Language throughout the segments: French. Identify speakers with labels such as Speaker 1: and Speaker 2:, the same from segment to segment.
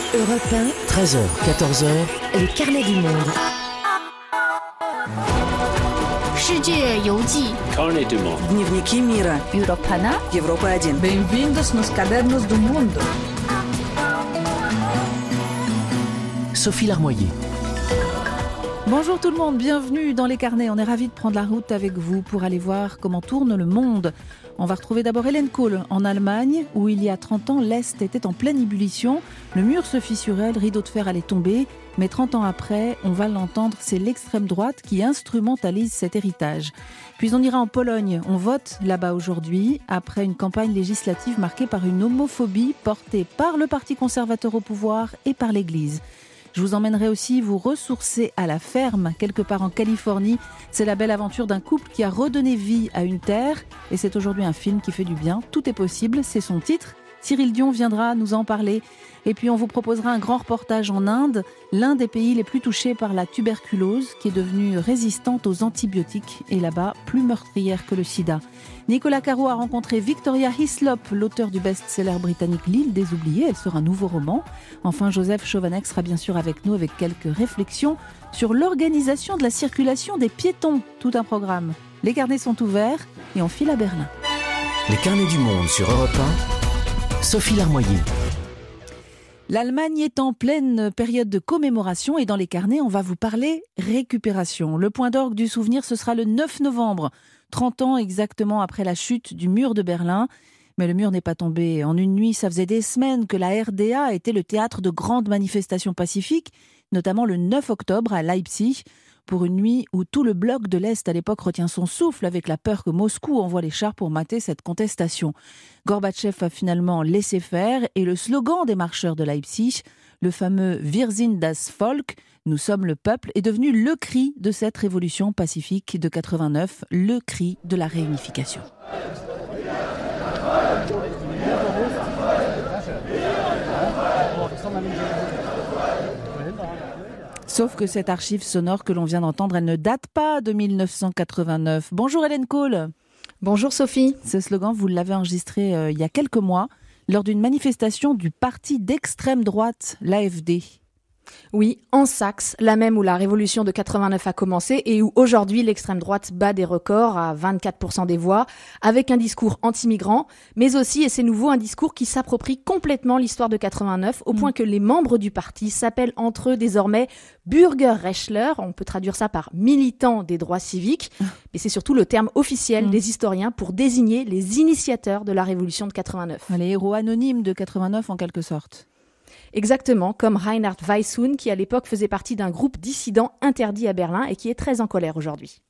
Speaker 1: Europe 1, 13h, 14h, le carnet du monde.
Speaker 2: Carnet du monde.
Speaker 3: Dnevniki mira.
Speaker 4: Europa 1.
Speaker 3: Европа 1.
Speaker 4: Bem-vindos nos cadernos do mundo.
Speaker 1: Sophie Larmoyer.
Speaker 5: Bonjour tout le monde, bienvenue dans les carnets. On est ravis de prendre la route avec vous pour aller voir comment tourne le monde. On va retrouver d'abord Hélène Kohl en Allemagne, où il y a 30 ans, l'Est était en pleine ébullition. Le mur se fissurait, le rideau de fer allait tomber. Mais 30 ans après, on va l'entendre, c'est l'extrême droite qui instrumentalise cet héritage. Puis on ira en Pologne. On vote là-bas aujourd'hui, après une campagne législative marquée par une homophobie portée par le Parti conservateur au pouvoir et par l'Église. Je vous emmènerai aussi vous ressourcer à la ferme, quelque part en Californie. C'est la belle aventure d'un couple qui a redonné vie à une terre. Et c'est aujourd'hui un film qui fait du bien. Tout est possible, c'est son titre. Cyril Dion viendra nous en parler. Et puis on vous proposera un grand reportage en Inde, l'un des pays les plus touchés par la tuberculose, qui est devenue résistante aux antibiotiques et là-bas plus meurtrière que le sida. Nicolas Caro a rencontré Victoria Hislop, l'auteur du best-seller britannique L'île des oubliés. Elle sort un nouveau roman. Enfin, Joseph Chovanec sera bien sûr avec nous avec quelques réflexions sur l'organisation de la circulation des piétons. Tout un programme. Les carnets sont ouverts et on file à Berlin.
Speaker 1: Les carnets du monde sur Europe 1, Sophie Larmoyer.
Speaker 5: L'Allemagne est en pleine période de commémoration et dans les carnets, on va vous parler récupération. Le point d'orgue du souvenir, ce sera le 9 novembre, 30 ans exactement après la chute du mur de Berlin. Mais le mur n'est pas tombé. En une nuit, ça faisait des semaines que la RDA était le théâtre de grandes manifestations pacifiques, notamment le 9 octobre à Leipzig, pour une nuit où tout le bloc de l'Est à l'époque retient son souffle avec la peur que Moscou envoie les chars pour mater cette contestation. Gorbatchev a finalement laissé faire et le slogan des marcheurs de Leipzig, le fameux Wir sind das Volk, nous sommes le peuple, est devenu le cri de cette révolution pacifique de 89, le cri de la réunification. Sauf que cette archive sonore que l'on vient d'entendre, elle ne date pas de 1989. Bonjour Hélène Kohl.
Speaker 6: Bonjour Sophie.
Speaker 5: Ce slogan, vous l'avez enregistré il y a quelques mois lors d'une manifestation du parti d'extrême droite, l'AfD.
Speaker 6: Oui, en Saxe, la même où la révolution de 89 a commencé et où aujourd'hui l'extrême droite bat des records à 24% des voix, avec un discours anti-migrant, mais aussi, et c'est nouveau, un discours qui s'approprie complètement l'histoire de 89, au point que les membres du parti s'appellent entre eux désormais Bürgerrechtler, on peut traduire ça par militants des droits civiques, mais c'est surtout le terme officiel des historiens pour désigner les initiateurs de la révolution de 89.
Speaker 5: Les héros anonymes de 89 en quelque sorte.
Speaker 6: Exactement, comme Reinhard Weisshun, qui à l'époque faisait partie d'un groupe dissident interdit à Berlin et qui est très en colère aujourd'hui.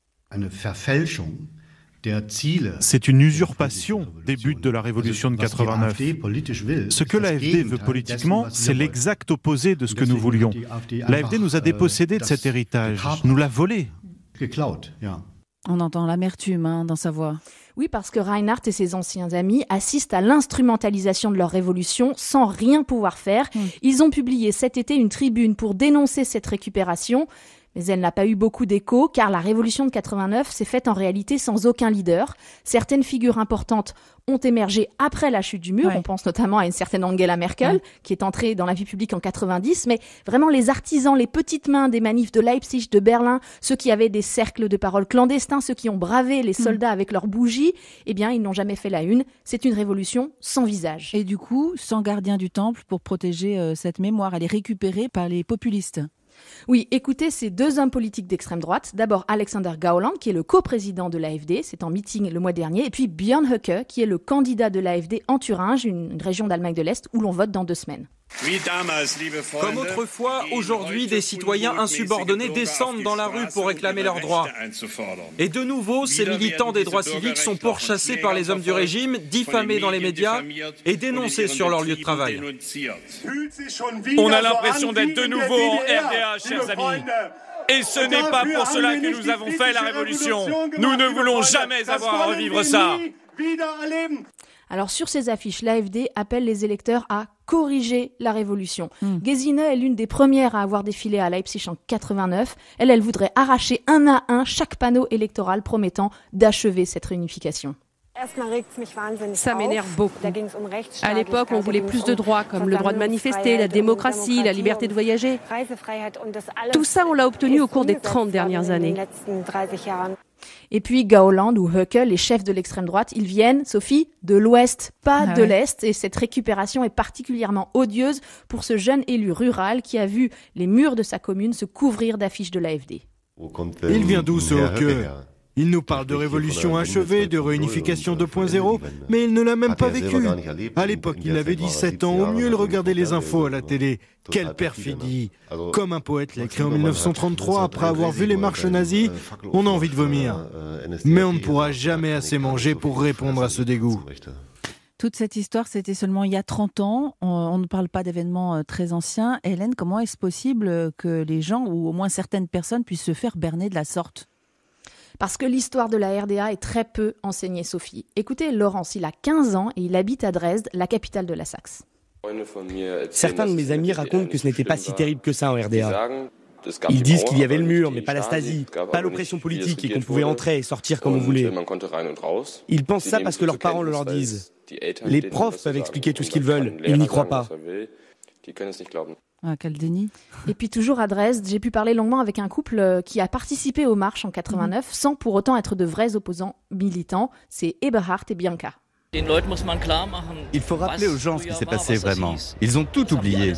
Speaker 7: C'est une usurpation des buts de la révolution de 89. Ce que l'AfD veut politiquement, c'est l'exact opposé de ce que nous voulions. L'AfD nous a dépossédés de cet héritage, nous l'a volé.
Speaker 5: On entend l'amertume dans sa voix.
Speaker 6: Oui, parce que Reinhard et ses anciens amis assistent à l'instrumentalisation de leur révolution sans rien pouvoir faire. Ils ont publié cet été une tribune pour dénoncer cette récupération. Mais elle n'a pas eu beaucoup d'écho, car la révolution de 89 s'est faite en réalité sans aucun leader. Certaines figures importantes ont émergé après la chute du mur. On pense notamment à une certaine Angela Merkel, qui est entrée dans la vie publique en 90. Mais vraiment, les artisans, les petites mains des manifs de Leipzig, de Berlin, ceux qui avaient des cercles de parole clandestins, ceux qui ont bravé les soldats avec leurs bougies, eh bien, ils n'ont jamais fait la une. C'est une révolution sans visage.
Speaker 5: Et du coup, sans gardien du temple pour protéger cette mémoire, elle est récupérée par les populistes.
Speaker 6: Oui, écoutez ces deux hommes politiques d'extrême droite. D'abord Alexander Gauland, qui est le coprésident de l'AfD, c'est en meeting le mois dernier, et puis Björn Höcke, qui est le candidat de l'AfD en Thuringe, une région d'Allemagne de l'Est où l'on vote dans 2 semaines.
Speaker 8: Comme autrefois, aujourd'hui, des citoyens insubordonnés descendent dans la rue pour réclamer leurs droits. Et de nouveau, ces militants des droits civiques sont pourchassés par les hommes du régime, diffamés dans les médias et dénoncés sur leur lieu de travail.
Speaker 9: On a l'impression d'être de nouveau en RDA, chers amis. Et ce n'est pas pour cela que nous avons fait la révolution. Nous ne voulons jamais avoir à revivre ça.
Speaker 6: Alors sur ces affiches, l'AfD appelle les électeurs à corriger la révolution. Gesine est l'une des premières à avoir défilé à Leipzig en 89. Elle voudrait arracher un à un chaque panneau électoral promettant d'achever cette réunification.
Speaker 2: Ça m'énerve beaucoup. À l'époque, on voulait plus de droits, comme le droit de manifester, la démocratie, la liberté de voyager. Tout ça, on l'a obtenu au cours des 30 dernières années.
Speaker 6: Et puis Gauland ou Höcke, les chefs de l'extrême droite, ils viennent, Sophie, de l'Ouest, pas de l'Est. Et cette récupération est particulièrement odieuse pour ce jeune élu rural qui a vu les murs de sa commune se couvrir d'affiches de l'AfD.
Speaker 3: Il vient d'où ce Höcke ? Il nous parle de révolution achevée, de réunification 2.0, mais il ne l'a même pas vécu. À l'époque, il avait 17 ans, au mieux il regardait les infos à la télé. Quelle perfidie! Comme un poète l'a écrit en 1933, après avoir vu les marches nazies, on a envie de vomir. Mais on ne pourra jamais assez manger pour répondre à ce dégoût.
Speaker 5: Toute cette histoire, c'était seulement il y a 30 ans. On ne parle pas d'événements très anciens. Hélène, comment est-ce possible que les gens, ou au moins certaines personnes, puissent se faire berner de la sorte ?
Speaker 6: Parce que l'histoire de la RDA est très peu enseignée, Sophie. Écoutez, Laurence, il a 15 ans et il habite à Dresde, la capitale de la Saxe.
Speaker 10: Certains de mes amis racontent que ce n'était pas si terrible que ça en RDA. Ils disent qu'il y avait le mur, mais pas la Stasi, pas l'oppression politique et qu'on pouvait entrer et sortir comme on voulait. Ils pensent ça parce que leurs parents le leur disent. Les profs peuvent expliquer tout ce qu'ils veulent, ils n'y croient pas.
Speaker 5: Ah, quel déni.
Speaker 6: Et puis toujours à Dresde, j'ai pu parler longuement avec un couple qui a participé aux marches en 89 sans pour autant être de vrais opposants militants. C'est Eberhard et Bianca.
Speaker 11: Il faut rappeler aux gens ce qui s'est passé vraiment. Ils ont tout oublié.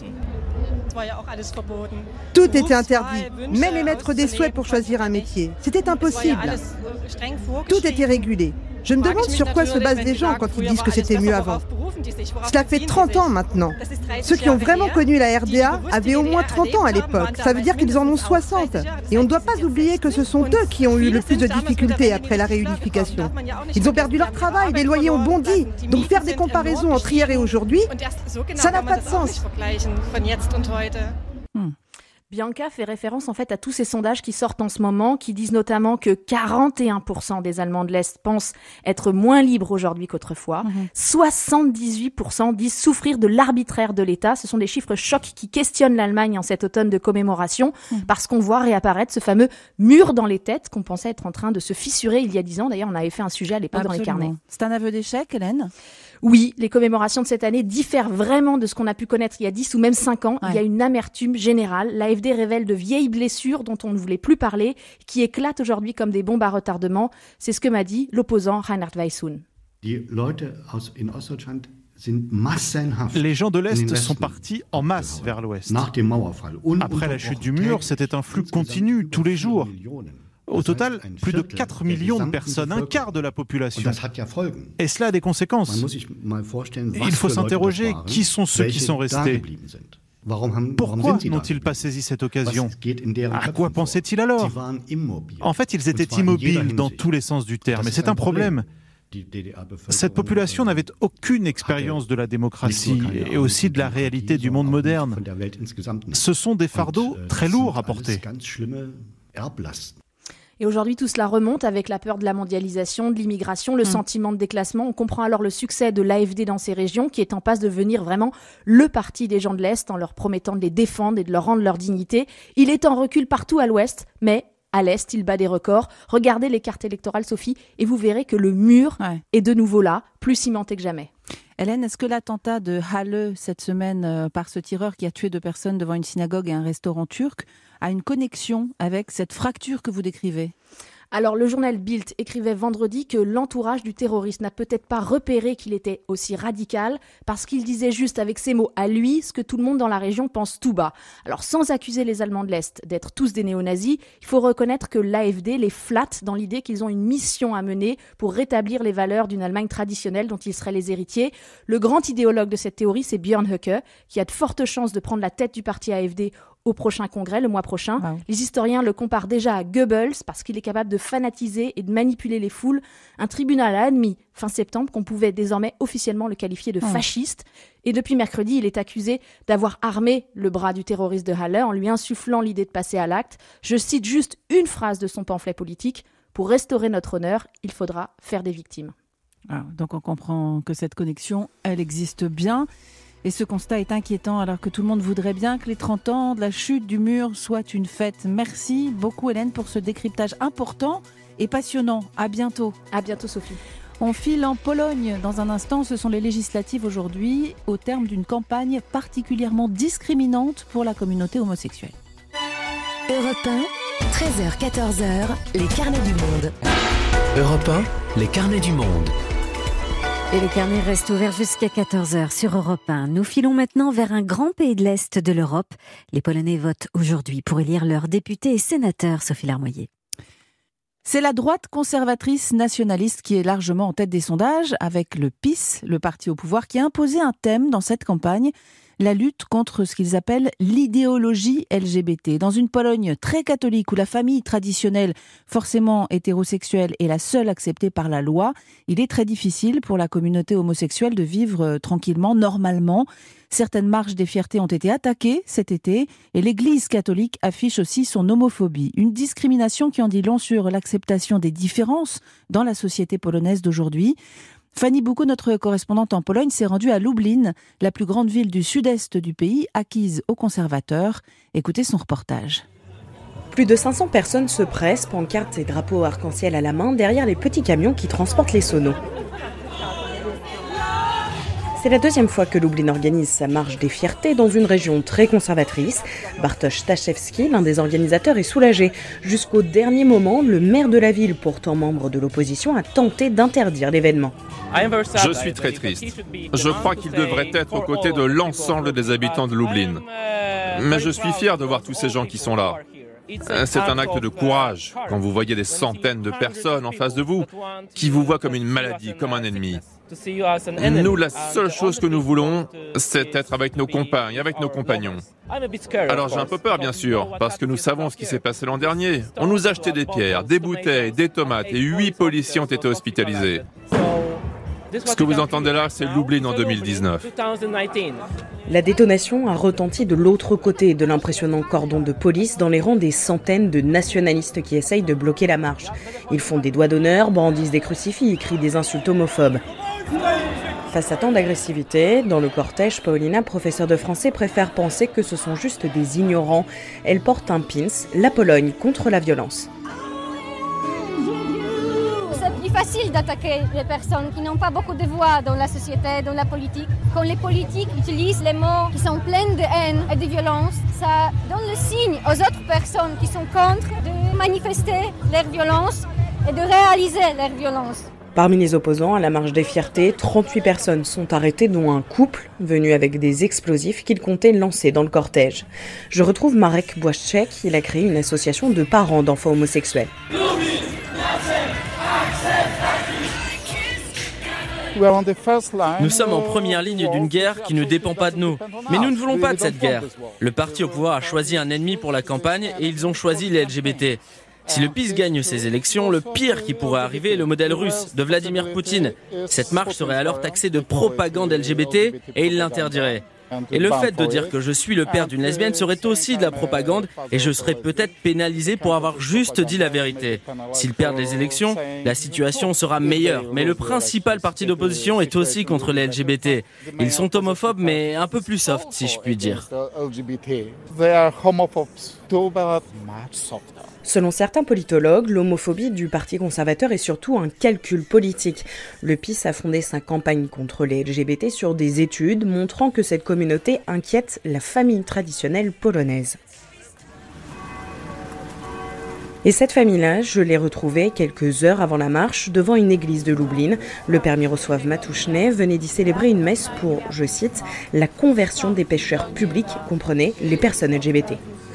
Speaker 12: Tout était interdit, même émettre des souhaits pour choisir un métier. C'était impossible. Tout était régulé. Je me demande sur quoi se basent les gens quand ils disent que c'était mieux avant. Cela fait 30 ans maintenant. Ceux qui ont vraiment connu la RDA avaient au moins 30 ans à l'époque. Ça veut dire qu'ils en ont 60. Et on ne doit pas oublier que ce sont eux qui ont eu le plus de difficultés après la réunification. Ils ont perdu leur travail, les loyers ont bondi. Donc faire des comparaisons entre hier et aujourd'hui, ça n'a pas de sens.
Speaker 6: Bianca fait référence en fait à tous ces sondages qui sortent en ce moment, qui disent notamment que 41% des Allemands de l'Est pensent être moins libres aujourd'hui qu'autrefois. 78% disent souffrir de l'arbitraire de l'État. Ce sont des chiffres chocs qui questionnent l'Allemagne en cet automne de commémoration, parce qu'on voit réapparaître ce fameux mur dans les têtes qu'on pensait être en train de se fissurer il y a 10 ans. D'ailleurs, on avait fait un sujet à l'époque dans les carnets.
Speaker 5: C'est un aveu d'échec, Hélène ?
Speaker 6: Oui, les commémorations de cette année diffèrent vraiment de ce qu'on a pu connaître il y a 10 ou même 5 ans. Il y a une amertume générale. L'AfD révèle de vieilles blessures dont on ne voulait plus parler, qui éclatent aujourd'hui comme des bombes à retardement. C'est ce que m'a dit l'opposant Reinhard Weishuhn.
Speaker 7: Les gens de l'Est sont partis en masse vers l'Ouest. Après la chute du mur, c'était un flux continu tous les jours. Au total, plus de 4 millions de personnes, un quart de la population. Et cela a des conséquences. Il faut s'interroger, qui sont ceux qui sont restés ? Pourquoi n'ont-ils pas saisi cette occasion ? À quoi pensaient-ils alors ? En fait, ils étaient immobiles dans tous les sens du terme, et c'est un problème. Cette population n'avait aucune expérience de la démocratie et aussi de la réalité du monde moderne. Ce sont des fardeaux très lourds à porter.
Speaker 6: Et aujourd'hui, tout cela remonte avec la peur de la mondialisation, de l'immigration, le sentiment de déclassement. On comprend alors le succès de l'AfD dans ces régions, qui est en passe de devenir vraiment le parti des gens de l'Est, en leur promettant de les défendre et de leur rendre leur dignité. Il est en recul partout à l'Ouest, mais à l'Est, il bat des records. Regardez les cartes électorales, Sophie, et vous verrez que le mur est de nouveau là, plus cimenté que jamais.
Speaker 5: Hélène, est-ce que l'attentat de Halle cette semaine par ce tireur qui a tué 2 personnes devant une synagogue et un restaurant turc a une connexion avec cette fracture que vous décrivez ?
Speaker 6: Alors, le journal Bild écrivait vendredi que l'entourage du terroriste n'a peut-être pas repéré qu'il était aussi radical parce qu'il disait juste avec ses mots à lui ce que tout le monde dans la région pense tout bas. Alors, sans accuser les Allemands de l'Est d'être tous des néo-nazis, il faut reconnaître que l'AfD les flatte dans l'idée qu'ils ont une mission à mener pour rétablir les valeurs d'une Allemagne traditionnelle dont ils seraient les héritiers. Le grand idéologue de cette théorie, c'est Björn Höcke, qui a de fortes chances de prendre la tête du parti AfD au prochain congrès, le mois prochain. Wow. Les historiens le comparent déjà à Goebbels parce qu'il est capable de fanatiser et de manipuler les foules. Un tribunal a admis fin septembre qu'on pouvait désormais officiellement le qualifier de fasciste. Et depuis mercredi, il est accusé d'avoir armé le bras du terroriste de Halle en lui insufflant l'idée de passer à l'acte. Je cite juste une phrase de son pamphlet politique. « Pour restaurer notre honneur, il faudra faire des victimes ».
Speaker 5: Donc on comprend que cette connexion, elle existe bien. Et ce constat est inquiétant alors que tout le monde voudrait bien que les 30 ans de la chute du mur soient une fête. Merci beaucoup Hélène pour ce décryptage important et passionnant. À bientôt.
Speaker 6: À bientôt Sophie.
Speaker 5: On file en Pologne. Dans un instant, ce sont les législatives aujourd'hui, au terme d'une campagne particulièrement discriminante pour la communauté homosexuelle.
Speaker 1: Europe 1, 13h-14h, les carnets du monde. Europe 1, les carnets du monde.
Speaker 13: Et les carnets restent ouverts jusqu'à 14h sur Europe 1. Nous filons maintenant vers un grand pays de l'Est de l'Europe. Les Polonais votent aujourd'hui pour élire leurs députés et sénateurs, Sophie Larmoyer.
Speaker 5: C'est la droite conservatrice nationaliste qui est largement en tête des sondages, avec le PiS, le parti au pouvoir, qui a imposé un thème dans cette campagne, la lutte contre ce qu'ils appellent l'idéologie LGBT. Dans une Pologne très catholique où la famille traditionnelle, forcément hétérosexuelle, est la seule acceptée par la loi, il est très difficile pour la communauté homosexuelle de vivre tranquillement, normalement. Certaines marches des fiertés ont été attaquées cet été et l'Église catholique affiche aussi son homophobie. Une discrimination qui en dit long sur l'acceptation des différences dans la société polonaise d'aujourd'hui. Fanny Boucaud, notre correspondante en Pologne, s'est rendue à Lublin, la plus grande ville du sud-est du pays, acquise aux conservateurs. Écoutez son reportage.
Speaker 14: Plus de 500 personnes se pressent, pancartes et drapeaux arc-en-ciel à la main, derrière les petits camions qui transportent les sonos. C'est la deuxième fois que Lublin organise sa marche des fiertés dans une région très conservatrice. Bartosz Staszewski, l'un des organisateurs, est soulagé. Jusqu'au dernier moment, le maire de la ville, pourtant membre de l'opposition, a tenté d'interdire l'événement.
Speaker 15: Je suis très triste. Je crois qu'il devrait être aux côtés de l'ensemble des habitants de Lublin. Mais je suis fier de voir tous ces gens qui sont là. C'est un acte de courage quand vous voyez des centaines de personnes en face de vous qui vous voient comme une maladie, comme un ennemi. Nous, la seule chose que nous voulons, c'est être avec nos compagnes, avec nos compagnons. Alors j'ai un peu peur, bien sûr, parce que nous savons ce qui s'est passé l'an dernier. On nous a jeté des pierres, des bouteilles, des tomates et 8 policiers ont été hospitalisés. Ce que vous entendez là, c'est Lublin en 2019.
Speaker 14: La détonation a retenti de l'autre côté de l'impressionnant cordon de police dans les rangs des centaines de nationalistes qui essayent de bloquer la marche. Ils font des doigts d'honneur, brandissent des crucifix et crient des insultes homophobes. Face à tant d'agressivité, dans le cortège, Paulina, professeure de français, préfère penser que ce sont juste des ignorants. Elle porte un pins, la Pologne contre la violence.
Speaker 16: C'est plus facile d'attaquer les personnes qui n'ont pas beaucoup de voix dans la société, dans la politique. Quand les politiques utilisent les mots qui sont pleins de haine et de violence, ça donne le signe aux autres personnes qui sont contre de manifester leur violence et de réaliser leur violence.
Speaker 14: Parmi les opposants à la marche des fiertés, 38 personnes sont arrêtées, dont un couple venu avec des explosifs qu'ils comptaient lancer dans le cortège. Je retrouve Marek Błaszczak, il a créé une association de parents d'enfants homosexuels.
Speaker 17: Nous sommes en première ligne d'une guerre qui ne dépend pas de nous. Mais nous ne voulons pas de cette guerre. Le parti au pouvoir a choisi un ennemi pour la campagne et ils ont choisi les LGBT. Si le PiS gagne ces élections, le pire qui pourrait arriver est le modèle russe de Vladimir Poutine. Cette marche serait alors taxée de propagande LGBT et il l'interdirait. Et le fait de dire que je suis le père d'une lesbienne serait aussi de la propagande et je serais peut-être pénalisé pour avoir juste dit la vérité. S'ils perdent les élections, la situation sera meilleure. Mais le principal parti d'opposition est aussi contre les LGBT. Ils sont homophobes mais un peu plus soft, si je puis dire.
Speaker 14: Selon certains politologues, l'homophobie du Parti conservateur est surtout un calcul politique. Le PiS a fondé sa campagne contre les LGBT sur des études montrant que cette communauté inquiète la famille traditionnelle polonaise. Et cette famille-là, je l'ai retrouvée quelques heures avant la marche devant une église de Lublin. Le père Mirosław Matuszny venait d'y célébrer une messe pour, je cite, « la conversion des pécheurs publics », comprenez, les personnes LGBT.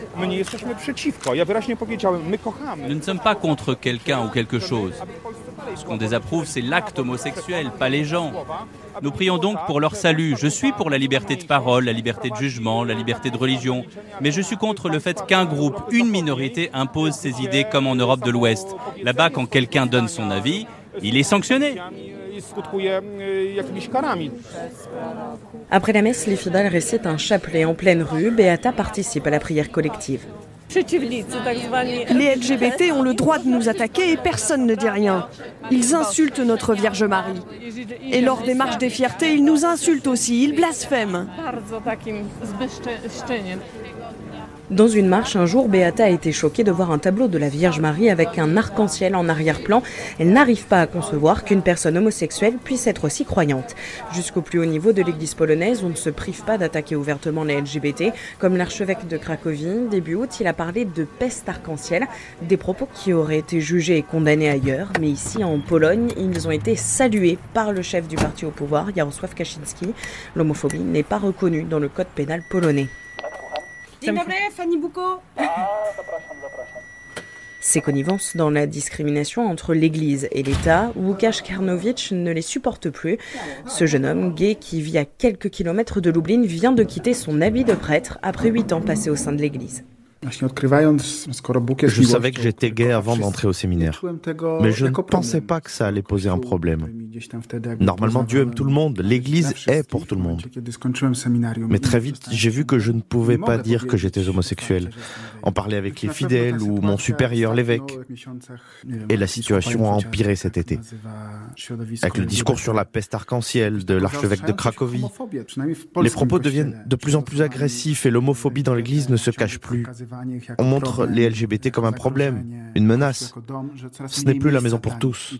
Speaker 18: Nous ne sommes pas contre quelqu'un ou quelque chose. Ce qu'on désapprouve, c'est l'acte homosexuel, pas les gens. Nous prions donc pour leur salut. Je suis pour la liberté de parole, la liberté de jugement, la liberté de religion. Mais je suis contre le fait qu'un groupe, une minorité, impose ses idées comme en Europe de l'Ouest. Là-bas, quand quelqu'un donne son avis, il est sanctionné.
Speaker 14: Après la messe, les fidèles récitent un chapelet en pleine rue. Beata participe à la prière collective.
Speaker 19: Les LGBT ont le droit de nous attaquer et personne ne dit rien. Ils insultent notre Vierge Marie. Et lors des marches des fiertés, ils nous insultent aussi, ils blasphèment.
Speaker 14: Dans une marche, un jour, Beata a été choquée de voir un tableau de la Vierge Marie avec un arc-en-ciel en arrière-plan. Elle n'arrive pas à concevoir qu'une personne homosexuelle puisse être aussi croyante. Jusqu'au plus haut niveau de l'église polonaise, on ne se prive pas d'attaquer ouvertement les LGBT. Comme l'archevêque de Cracovie, début août, il a parlé de peste arc-en-ciel, des propos qui auraient été jugés et condamnés ailleurs. Mais ici, en Pologne, ils ont été salués par le chef du parti au pouvoir, Jarosław Kaczyński. L'homophobie n'est pas reconnue dans le code pénal polonais. Ces connivences dans la discrimination entre l'Église et l'État, Łukasz Karnowicz ne les supporte plus. Ce jeune homme gay qui vit à quelques kilomètres de Lublin vient de quitter son habit de prêtre après 8 ans passés au sein de l'Église.
Speaker 20: Je savais que j'étais gay avant d'entrer au séminaire, mais je ne pensais pas que ça allait poser un problème. Normalement, Dieu aime tout le monde, l'Église est pour tout le monde. Mais très vite, j'ai vu que je ne pouvais pas dire que j'étais homosexuel. En parler avec les fidèles ou mon supérieur, l'évêque. Et la situation a empiré cet été. Avec le discours sur la peste arc-en-ciel de l'archevêque de Cracovie, les propos deviennent de plus en plus agressifs et l'homophobie dans l'Église ne se cache plus. On montre les LGBT comme un problème, une menace. Ce n'est plus la maison pour tous.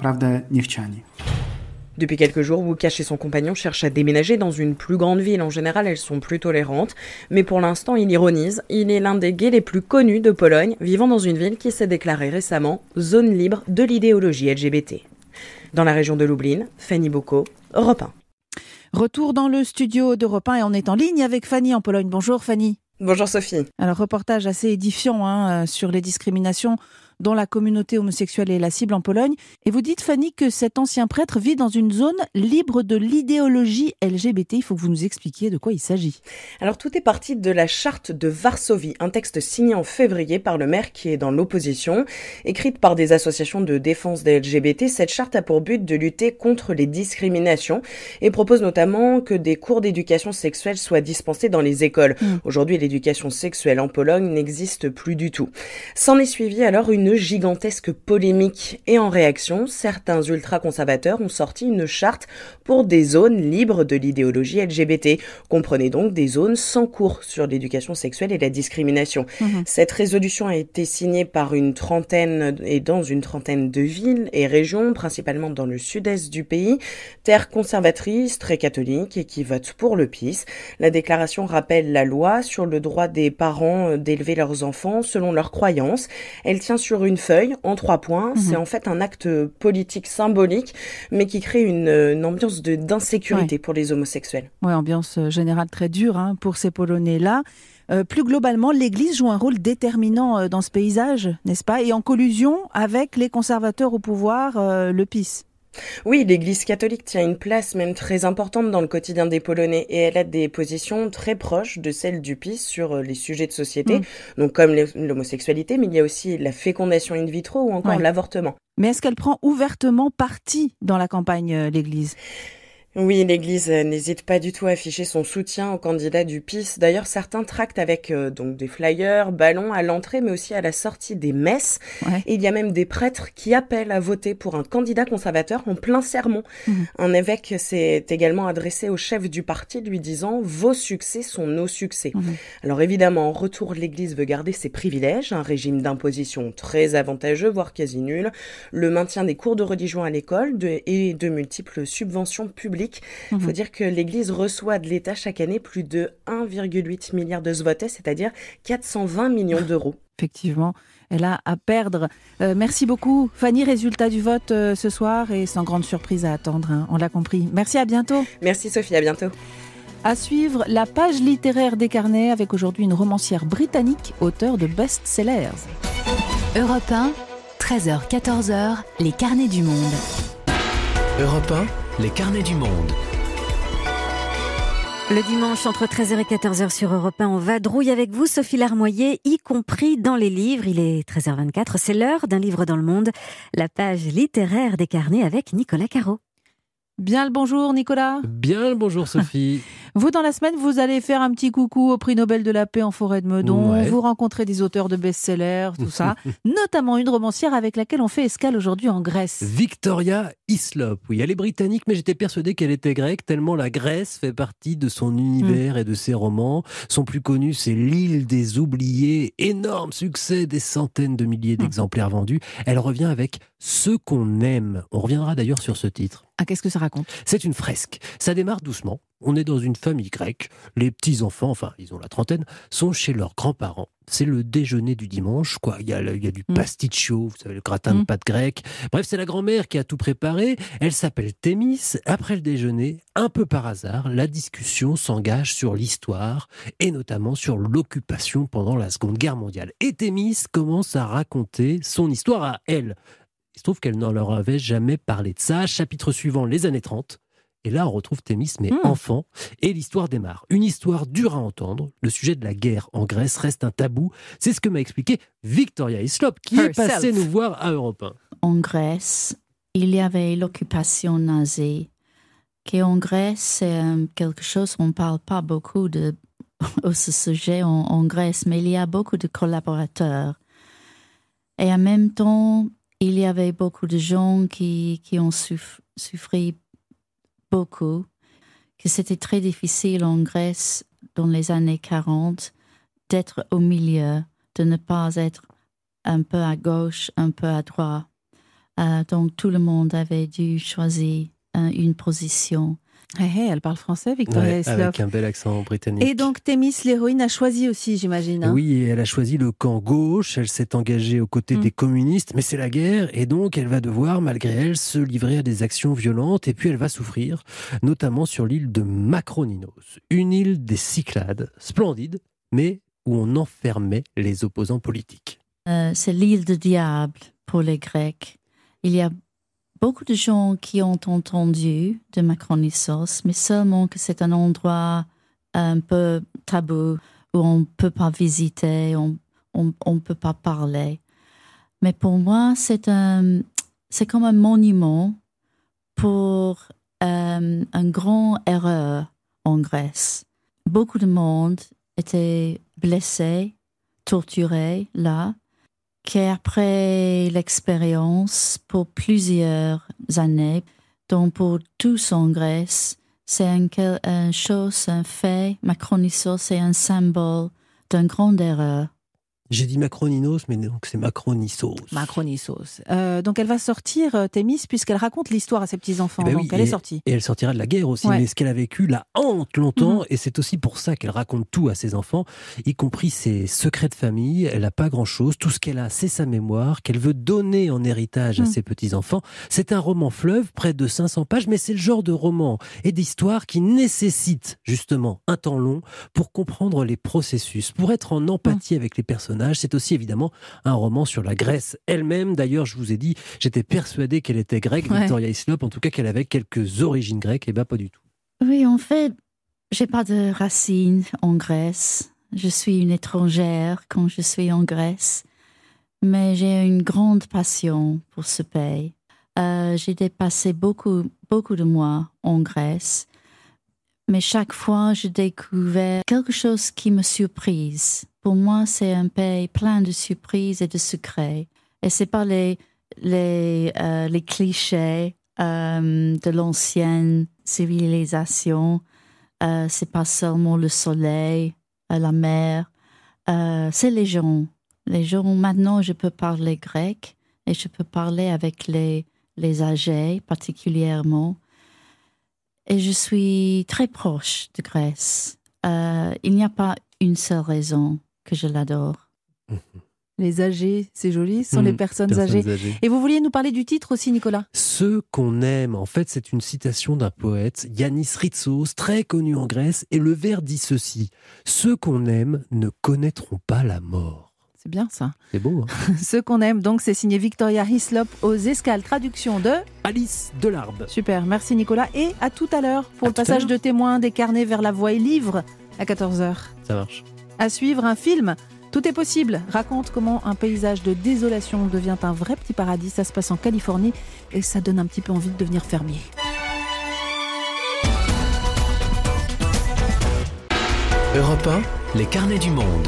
Speaker 14: Depuis quelques jours, Łukasz et son compagnon cherchent à déménager dans une plus grande ville. En général, elles sont plus tolérantes. Mais pour l'instant, il ironise. Il est l'un des gays les plus connus de Pologne, vivant dans une ville qui s'est déclarée récemment zone libre de l'idéologie LGBT. Dans la région de Lublin, Fanny Boko, Europe 1.
Speaker 5: Retour dans le studio d'Europe 1 et on est en ligne avec Fanny en Pologne. Bonjour Fanny.
Speaker 14: Bonjour Sophie.
Speaker 5: Alors, reportage assez édifiant sur les discriminations dont la communauté homosexuelle est la cible en Pologne. Et vous dites, Fanny, que cet ancien prêtre vit dans une zone libre de l'idéologie LGBT. Il faut que vous nous expliquiez de quoi il s'agit.
Speaker 14: Alors, tout est parti de la charte de Varsovie, un texte signé en février par le maire qui est dans l'opposition. Écrite par des associations de défense des LGBT, cette charte a pour but de lutter contre les discriminations et propose notamment que des cours d'éducation sexuelle soient dispensés dans les écoles. Aujourd'hui, l'éducation sexuelle en Pologne n'existe plus du tout. S'en est suivi alors une gigantesque polémique et en réaction, certains ultra-conservateurs ont sorti une charte pour des zones libres de l'idéologie LGBT. Comprenez donc des zones sans cours sur l'éducation sexuelle et la discrimination. Cette résolution a été signée par une trentaine et dans une trentaine de villes et régions, principalement dans le sud-est du pays, terre conservatrice, très catholique et qui vote pour le PiS. La déclaration rappelle la loi sur le droit des parents d'élever leurs enfants selon leurs croyances. Elle tient sur une feuille en 3 points. C'est en fait un acte politique symbolique, mais qui crée une ambiance d'insécurité pour les homosexuels.
Speaker 5: Oui, ambiance générale très dure pour ces Polonais-là. Plus globalement, l'Église joue un rôle déterminant dans ce paysage, n'est-ce pas? Et en collusion avec les conservateurs au pouvoir, le PiS.
Speaker 14: Oui, l'Église catholique tient une place même très importante dans le quotidien des Polonais et elle a des positions très proches de celles du PiS sur les sujets de société, donc comme l'homosexualité, mais il y a aussi la fécondation in vitro ou encore l'avortement.
Speaker 5: Mais est-ce qu'elle prend ouvertement parti dans la campagne, l'Église ?
Speaker 14: Oui, l'Église n'hésite pas du tout à afficher son soutien au candidat du PiS. D'ailleurs, certains tractent avec donc des flyers, ballons à l'entrée, mais aussi à la sortie des messes. Et il y a même des prêtres qui appellent à voter pour un candidat conservateur en plein sermon. Un évêque s'est également adressé au chef du parti, lui disant « Vos succès sont nos succès ». Alors évidemment, en retour, l'Église veut garder ses privilèges, un régime d'imposition très avantageux, voire quasi nul, le maintien des cours de religion à l'école et de multiples subventions publiques. Il faut dire que l'Église reçoit de l'État chaque année plus de 1,8 milliard de zloty, c'est-à-dire 420 millions d'euros.
Speaker 5: Effectivement, elle a à perdre. Merci beaucoup, Fanny. Résultat du vote ce soir et sans grande surprise à attendre, on l'a compris. Merci, à bientôt.
Speaker 14: Merci Sophie, à bientôt.
Speaker 5: À suivre, la page littéraire des carnets avec aujourd'hui une romancière britannique, auteure de best-sellers.
Speaker 1: Europe 1, 13h-14h, les carnets du monde. Europe 1, les carnets du monde.
Speaker 13: Le dimanche, entre 13h et 14h sur Europe 1, on vadrouille avec vous, Sophie Larmoyer, y compris dans les livres. Il est 13h24, c'est l'heure d'un livre dans le monde. La page littéraire des carnets avec Nicolas Caro.
Speaker 5: Bien le bonjour Nicolas.
Speaker 21: Bien le bonjour Sophie.
Speaker 5: Vous, dans la semaine, vous allez faire un petit coucou au prix Nobel de la paix en forêt de Meudon. Ouais. Vous rencontrez des auteurs de best-sellers, tout ça. Notamment une romancière avec laquelle on fait escale aujourd'hui en Grèce.
Speaker 21: Victoria Hislop. Oui, elle est britannique, mais j'étais persuadé qu'elle était grecque, tellement la Grèce fait partie de son univers et de ses romans. Son plus connu, c'est L'île des oubliés. Énorme succès, des centaines de milliers d'exemplaires vendus. Elle revient avec Ce qu'on aime. On reviendra d'ailleurs sur ce titre.
Speaker 5: Ah, qu'est-ce que ça raconte ?
Speaker 21: C'est une fresque. Ça démarre doucement. On est dans une famille grecque. Les petits-enfants, enfin, ils ont la trentaine, sont chez leurs grands-parents. C'est le déjeuner du dimanche, quoi. Il y a du pasticcio, vous savez, le gratin de pâte grecque. Bref, c'est la grand-mère qui a tout préparé. Elle s'appelle Thémis. Après le déjeuner, un peu par hasard, la discussion s'engage sur l'histoire et notamment sur l'occupation pendant la Seconde Guerre mondiale. Et Thémis commence à raconter son histoire à elle. Il se trouve qu'elle n'en leur avait jamais parlé de ça. Chapitre suivant, les années 30. Et là, on retrouve Thémis, mais enfant, et l'histoire démarre. Une histoire dure à entendre. Le sujet de la guerre en Grèce reste un tabou. C'est ce que m'a expliqué Victoria Hislop, qui est passée nous voir à Europe 1.
Speaker 22: En Grèce, il y avait l'occupation nazie, qui en Grèce, c'est quelque chose, on ne parle pas beaucoup de ce sujet en Grèce, mais il y a beaucoup de collaborateurs. Et en même temps, il y avait beaucoup de gens qui ont souffert beaucoup, que c'était très difficile en Grèce dans les années 40 d'être au milieu, de ne pas être un peu à gauche, un peu à droite. Donc tout le monde avait dû choisir une position.
Speaker 5: Elle parle français, Victoria Hislop.
Speaker 21: Avec un bel accent britannique.
Speaker 5: Et donc Thémis, l'héroïne, a choisi aussi, j'imagine. Hein.
Speaker 21: Oui, elle a choisi le camp gauche, elle s'est engagée aux côtés des communistes, mais c'est la guerre, et donc elle va devoir, malgré elle, se livrer à des actions violentes, et puis elle va souffrir, notamment sur l'île de Macroninos, une île des Cyclades, splendide, mais où on enfermait les opposants politiques.
Speaker 22: C'est l'île du diable pour les Grecs. Il y a beaucoup de gens qui ont entendu de Macronissos, mais seulement que c'est un endroit un peu tabou, où on ne peut pas visiter, on ne peut pas parler. Mais pour moi, c'est comme un monument pour une grande erreur en Grèce. Beaucoup de monde était blessé, torturé là, qu'après l'expérience, pour plusieurs années, donc pour tous en Grèce, c'est une chose, un fait, Macronissos, c'est un symbole d'une grande erreur.
Speaker 21: J'ai dit Macroninos, mais donc c'est Macronissos.
Speaker 5: Macronissos. Donc elle va sortir, Thémis, puisqu'elle raconte l'histoire à ses petits-enfants. Donc oui, elle est sortie.
Speaker 21: Et elle sortira de la guerre aussi. Ouais. Mais ce qu'elle a vécu la hante longtemps. Et c'est aussi pour ça qu'elle raconte tout à ses enfants, y compris ses secrets de famille. Elle n'a pas grand-chose. Tout ce qu'elle a, c'est sa mémoire, qu'elle veut donner en héritage à ses petits-enfants. C'est un roman fleuve, près de 500 pages, mais c'est le genre de roman et d'histoire qui nécessite justement un temps long pour comprendre les processus, pour être en empathie avec les personnages. C'est aussi évidemment un roman sur la Grèce elle-même. D'ailleurs, je vous ai dit, j'étais persuadée qu'elle était grecque, Victoria Hislop, en tout cas qu'elle avait quelques origines grecques, et pas du tout.
Speaker 22: Oui, en fait, j'ai pas de racines en Grèce. Je suis une étrangère quand je suis en Grèce, mais j'ai une grande passion pour ce pays. J'ai dépassé beaucoup de mois en Grèce, mais chaque fois, je découvrais quelque chose qui me surprise. Pour moi, c'est un pays plein de surprises et de secrets. Et c'est pas les clichés de l'ancienne civilisation. C'est pas seulement le soleil, la mer. C'est les gens. Les gens, maintenant, je peux parler grec et je peux parler avec les âgés particulièrement. Et je suis très proche de Grèce. Il n'y a pas une seule raison que je l'adore.
Speaker 5: Les âgés, c'est joli, ce sont les personnes âgées. Et vous vouliez nous parler du titre aussi, Nicolas ?
Speaker 21: Ce qu'on aime, en fait, c'est une citation d'un poète, Yannis Ritsos, très connu en Grèce, et le vers dit ceci : ceux qu'on aime ne connaîtront pas la mort.
Speaker 5: C'est bien ça.
Speaker 21: C'est beau. Hein.
Speaker 5: Ce qu'on aime, donc, c'est signé Victoria Hislop aux Escales. Traduction de
Speaker 21: Alice Delarbe.
Speaker 5: Super, merci Nicolas. Et à tout à l'heure pour le passage de témoins des carnets vers la voie et livre à 14h.
Speaker 21: Ça marche.
Speaker 5: À suivre, un film. Tout est possible. Raconte comment un paysage de désolation devient un vrai petit paradis. Ça se passe en Californie et ça donne un petit peu envie de devenir fermier.
Speaker 1: Europe 1, les carnets du monde.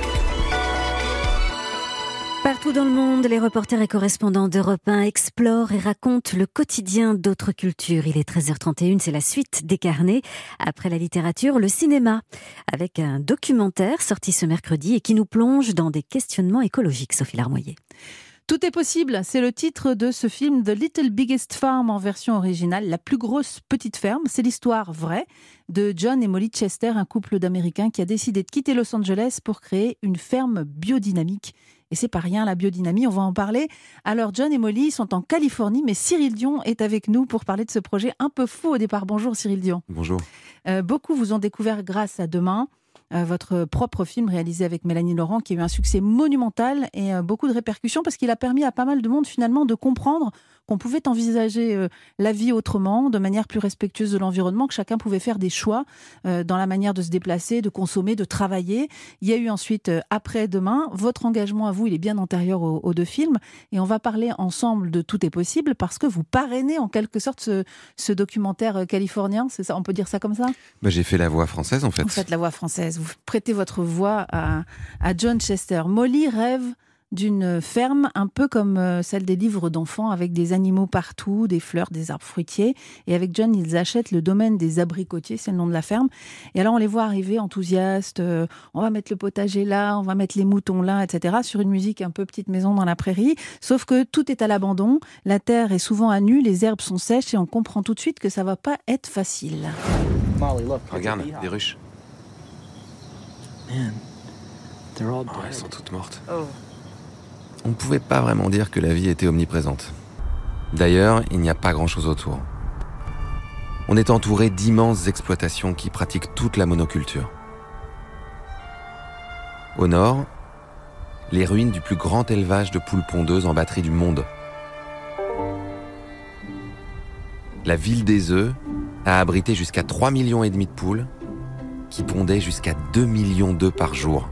Speaker 13: Partout dans le monde, les reporters et correspondants d'Europe 1 explorent et racontent le quotidien d'autres cultures. Il est 13h31, c'est la suite des carnets. Après la littérature, le cinéma, avec un documentaire sorti ce mercredi et qui nous plonge dans des questionnements écologiques. Sophie Larmoyer.
Speaker 5: Tout est possible, c'est le titre de ce film The Little Biggest Farm en version originale, la plus grosse petite ferme. C'est l'histoire vraie de John et Molly Chester, un couple d'Américains qui a décidé de quitter Los Angeles pour créer une ferme biodynamique. Et c'est pas rien, la biodynamie, on va en parler. Alors John et Molly sont en Californie, mais Cyril Dion est avec nous pour parler de ce projet un peu fou au départ. Bonjour Cyril Dion.
Speaker 4: Bonjour.
Speaker 5: Beaucoup vous ont découvert grâce à Demain. Votre propre film réalisé avec Mélanie Laurent qui a eu un succès monumental et beaucoup de répercussions parce qu'il a permis à pas mal de monde finalement de comprendre qu'on pouvait envisager la vie autrement, de manière plus respectueuse de l'environnement, que chacun pouvait faire des choix dans la manière de se déplacer, de consommer, de travailler. Il y a eu ensuite Après Demain. Votre engagement à vous, il est bien antérieur aux deux films et on va parler ensemble de Tout est possible parce que vous parrainez en quelque sorte ce documentaire californien, c'est ça, on peut dire ça comme ça ?
Speaker 4: J'ai fait la voix française en fait.
Speaker 5: Vous faites la voix française, vous prêtez votre voix à John Chester. Molly rêve d'une ferme un peu comme celle des livres d'enfants avec des animaux partout, des fleurs, des arbres fruitiers. Et avec John, ils achètent le domaine des abricotiers, c'est le nom de la ferme. Et alors on les voit arriver enthousiastes, on va mettre le potager là, on va mettre les moutons là, etc. sur une musique un peu petite maison dans la prairie. Sauf que tout est à l'abandon, la terre est souvent à nu, les herbes sont sèches et on comprend tout de suite que ça va pas être facile.
Speaker 4: Regarde, des ruches. Elles sont toutes mortes. On ne pouvait pas vraiment dire que la vie était omniprésente. D'ailleurs, il n'y a pas grand-chose autour. On est entouré d'immenses exploitations qui pratiquent toute la monoculture. Au nord, les ruines du plus grand élevage de poules pondeuses en batterie du monde. La ville des œufs a abrité jusqu'à 3,5 millions de poules qui pondaient jusqu'à 2 millions d'œufs par jour.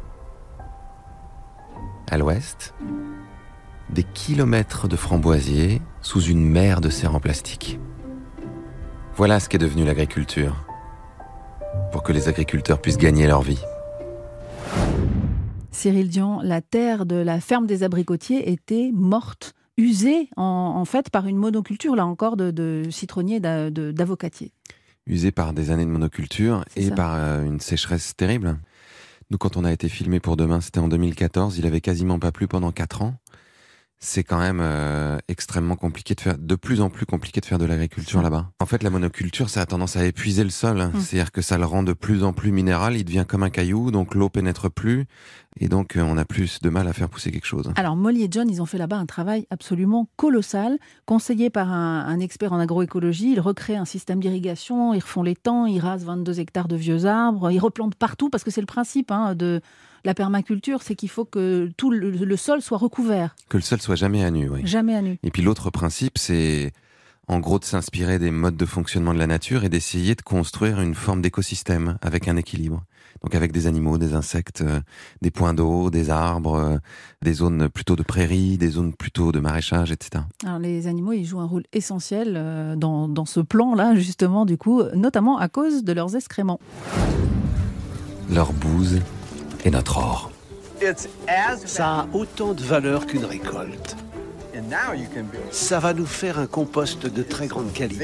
Speaker 4: À l'ouest, des kilomètres de framboisiers sous une mer de serre en plastique. Voilà ce qu'est devenu l'agriculture, pour que les agriculteurs puissent gagner leur vie.
Speaker 5: Cyril Dion, la terre de la ferme des abricotiers était morte, usée en fait par une monoculture, là encore, de citronniers et d'avocatiers.
Speaker 4: Usée par des années de monoculture et par une sécheresse terrible. Nous, quand on a été filmé pour Demain, c'était en 2014, il avait quasiment pas plu pendant 4 ans. C'est quand même extrêmement compliqué de plus en plus compliqué de faire de l'agriculture là-bas. En fait, la monoculture, ça a tendance à épuiser le sol. C'est-à-dire que ça le rend de plus en plus minéral, il devient comme un caillou, donc l'eau pénètre plus, et donc on a plus de mal à faire pousser quelque chose.
Speaker 5: Alors Molly et John, ils ont fait là-bas un travail absolument colossal. Conseillés par un expert en agroécologie, ils recréent un système d'irrigation, ils refont l'étang, ils rasent 22 hectares de vieux arbres, ils replantent partout, parce que c'est le principe de la permaculture, c'est qu'il faut que tout le sol soit recouvert.
Speaker 4: Que le sol soit jamais à nu, oui.
Speaker 5: Jamais à nu.
Speaker 4: Et puis l'autre principe, c'est en gros de s'inspirer des modes de fonctionnement de la nature et d'essayer de construire une forme d'écosystème avec un équilibre. Donc avec des animaux, des insectes, des points d'eau, des arbres, des zones plutôt de prairies, des zones plutôt de maraîchage, etc.
Speaker 5: Alors les animaux, ils jouent un rôle essentiel dans ce plan-là, justement, du coup, notamment à cause de leurs excréments.
Speaker 4: Leur bouse et notre or.
Speaker 8: Ça a autant de valeur qu'une récolte. Ça va nous faire un compost de très grande qualité.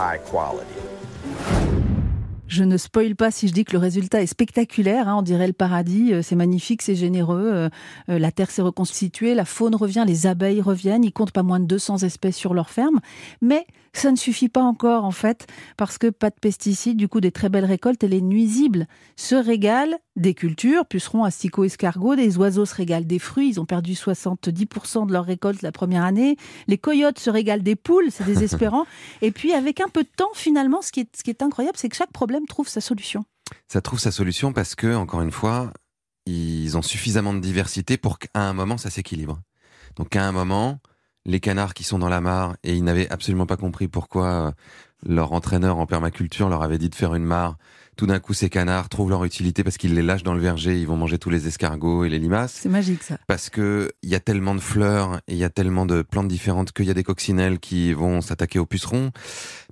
Speaker 5: Je ne spoile pas si je dis que le résultat est spectaculaire, on dirait le paradis, c'est magnifique, c'est généreux, la terre s'est reconstituée, la faune revient, les abeilles reviennent, ils comptent pas moins de 200 espèces sur leur ferme, mais ça ne suffit pas encore en fait, parce que pas de pesticides, du coup des très belles récoltes et les nuisibles se régalent des cultures, pucerons, asticots, escargots, des oiseaux se régalent des fruits, ils ont perdu 70% de leur récolte la première année, les coyotes se régalent des poules, c'est désespérant, et puis avec un peu de temps finalement, ce qui est incroyable, c'est que chaque problème trouve sa solution.
Speaker 4: Ça trouve sa solution parce que, encore une fois, ils ont suffisamment de diversité pour qu'à un moment ça s'équilibre. Donc à un moment, les canards qui sont dans la mare, et ils n'avaient absolument pas compris pourquoi leur entraîneur en permaculture leur avait dit de faire une mare, tout d'un coup ces canards trouvent leur utilité parce qu'ils les lâchent dans le verger, ils vont manger tous les escargots et les limaces.
Speaker 5: C'est magique ça.
Speaker 4: Parce que il y a tellement de fleurs et il y a tellement de plantes différentes qu'il y a des coccinelles qui vont s'attaquer aux pucerons.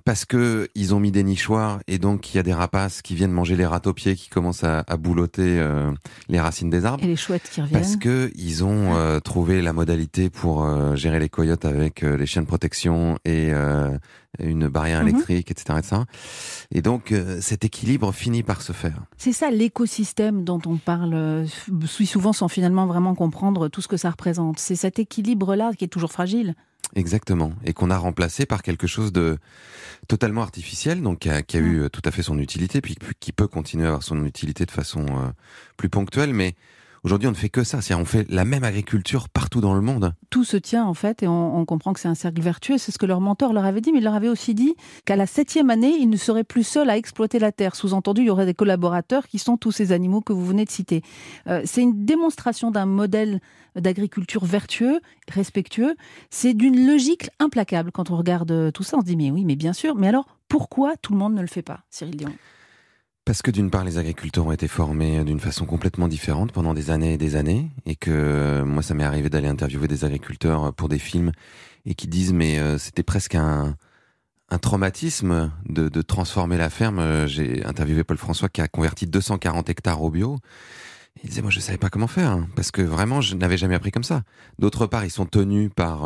Speaker 4: Parce que ils ont mis des nichoirs et donc il y a des rapaces qui viennent manger les râteaux-pieds qui commencent à boulotter les racines des arbres.
Speaker 5: Et les chouettes qui reviennent.
Speaker 4: Parce que ils ont trouvé la modalité pour gérer les coyotes avec les chiens de protection et une barrière électrique, etc. Et donc cet équilibre finit par se faire.
Speaker 5: C'est ça l'écosystème dont on parle souvent sans finalement vraiment comprendre tout ce que ça représente. C'est cet équilibre-là qui est toujours fragile.
Speaker 4: Exactement, et qu'on a remplacé par quelque chose de totalement artificiel, donc qui a eu tout à fait son utilité, puis qui peut continuer à avoir son utilité de façon plus ponctuelle, mais aujourd'hui on ne fait que ça, c'est-à-dire on fait la même agriculture partout dans le monde.
Speaker 5: Tout se tient en fait, et on comprend que c'est un cercle vertueux, c'est ce que leur mentor leur avait dit, mais il leur avait aussi dit qu'à la 7e année, ils ne seraient plus seuls à exploiter la terre, sous-entendu il y aurait des collaborateurs qui sont tous ces animaux que vous venez de citer. C'est une démonstration d'un modèle d'agriculture vertueux, respectueux, c'est d'une logique implacable. Quand on regarde tout ça, on se dit mais oui, mais bien sûr, mais alors pourquoi tout le monde ne le fait pas, Cyril Dion ?
Speaker 4: Parce que d'une part, les agriculteurs ont été formés d'une façon complètement différente pendant des années et des années, et que moi ça m'est arrivé d'aller interviewer des agriculteurs pour des films, et qui disent mais c'était presque un traumatisme de transformer la ferme. J'ai interviewé Paul François qui a converti 240 hectares au bio. Il disait, moi, je savais pas comment faire, parce que vraiment, je n'avais jamais appris comme ça. D'autre part, ils sont tenus par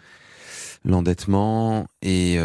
Speaker 4: l'endettement et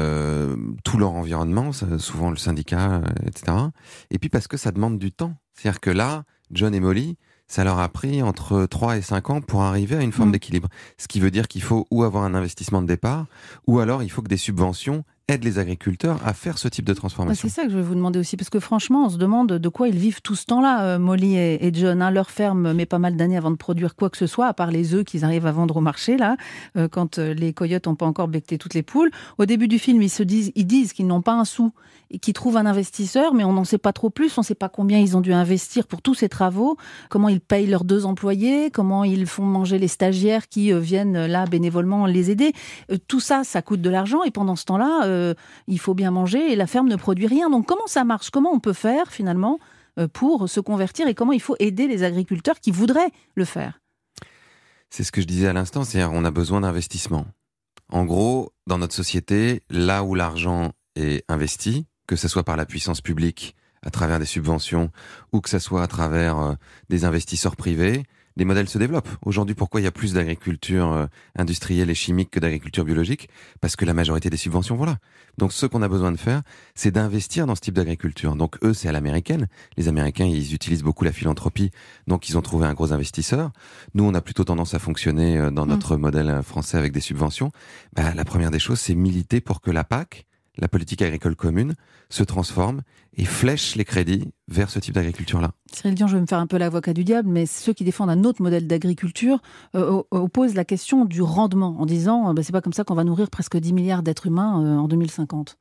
Speaker 4: tout leur environnement, souvent le syndicat, etc. Et puis parce que ça demande du temps. C'est-à-dire que là, John et Molly, ça leur a pris entre 3 et 5 ans pour arriver à une forme d'équilibre. Ce qui veut dire qu'il faut ou avoir un investissement de départ, ou alors il faut que des subventions aident les agriculteurs à faire ce type de transformation.
Speaker 5: C'est ça que je vais vous demander aussi, parce que franchement, on se demande de quoi ils vivent tout ce temps-là, Molly et John. Leur ferme met pas mal d'années avant de produire quoi que ce soit, à part les œufs qu'ils arrivent à vendre au marché, là, quand les coyotes n'ont pas encore becqué toutes les poules. Au début du film, ils disent qu'ils n'ont pas un sou, et qu'ils trouvent un investisseur, mais on n'en sait pas trop plus, on ne sait pas combien ils ont dû investir pour tous ces travaux, comment ils payent leurs 2 employés, comment ils font manger les stagiaires qui viennent là bénévolement les aider. Tout ça, ça coûte de l'argent, et pendant ce temps-là, il faut bien manger et la ferme ne produit rien. Donc comment ça marche ? Comment on peut faire finalement pour se convertir et comment il faut aider les agriculteurs qui voudraient le faire ?
Speaker 4: C'est ce que je disais à l'instant, c'est-à-dire on a besoin d'investissement. En gros, dans notre société, là où l'argent est investi, que ce soit par la puissance publique à travers des subventions ou que ce soit à travers des investisseurs privés, des modèles se développent. Aujourd'hui, pourquoi il y a plus d'agriculture industrielle et chimique que d'agriculture biologique ? Parce que la majorité des subventions vont là. Donc ce qu'on a besoin de faire, c'est d'investir dans ce type d'agriculture. Donc eux, c'est à l'américaine. Les Américains, ils utilisent beaucoup la philanthropie, donc ils ont trouvé un gros investisseur. Nous, on a plutôt tendance à fonctionner dans notre modèle français avec des subventions. La première des choses, c'est militer pour que la PAC, la politique agricole commune, se transforme et flèche les crédits vers ce type d'agriculture-là.
Speaker 5: Cyril Dion, je vais me faire un peu l'avocat du diable, mais ceux qui défendent un autre modèle d'agriculture opposent la question du rendement en disant c'est pas comme ça qu'on va nourrir presque 10 milliards d'êtres humains en 2050.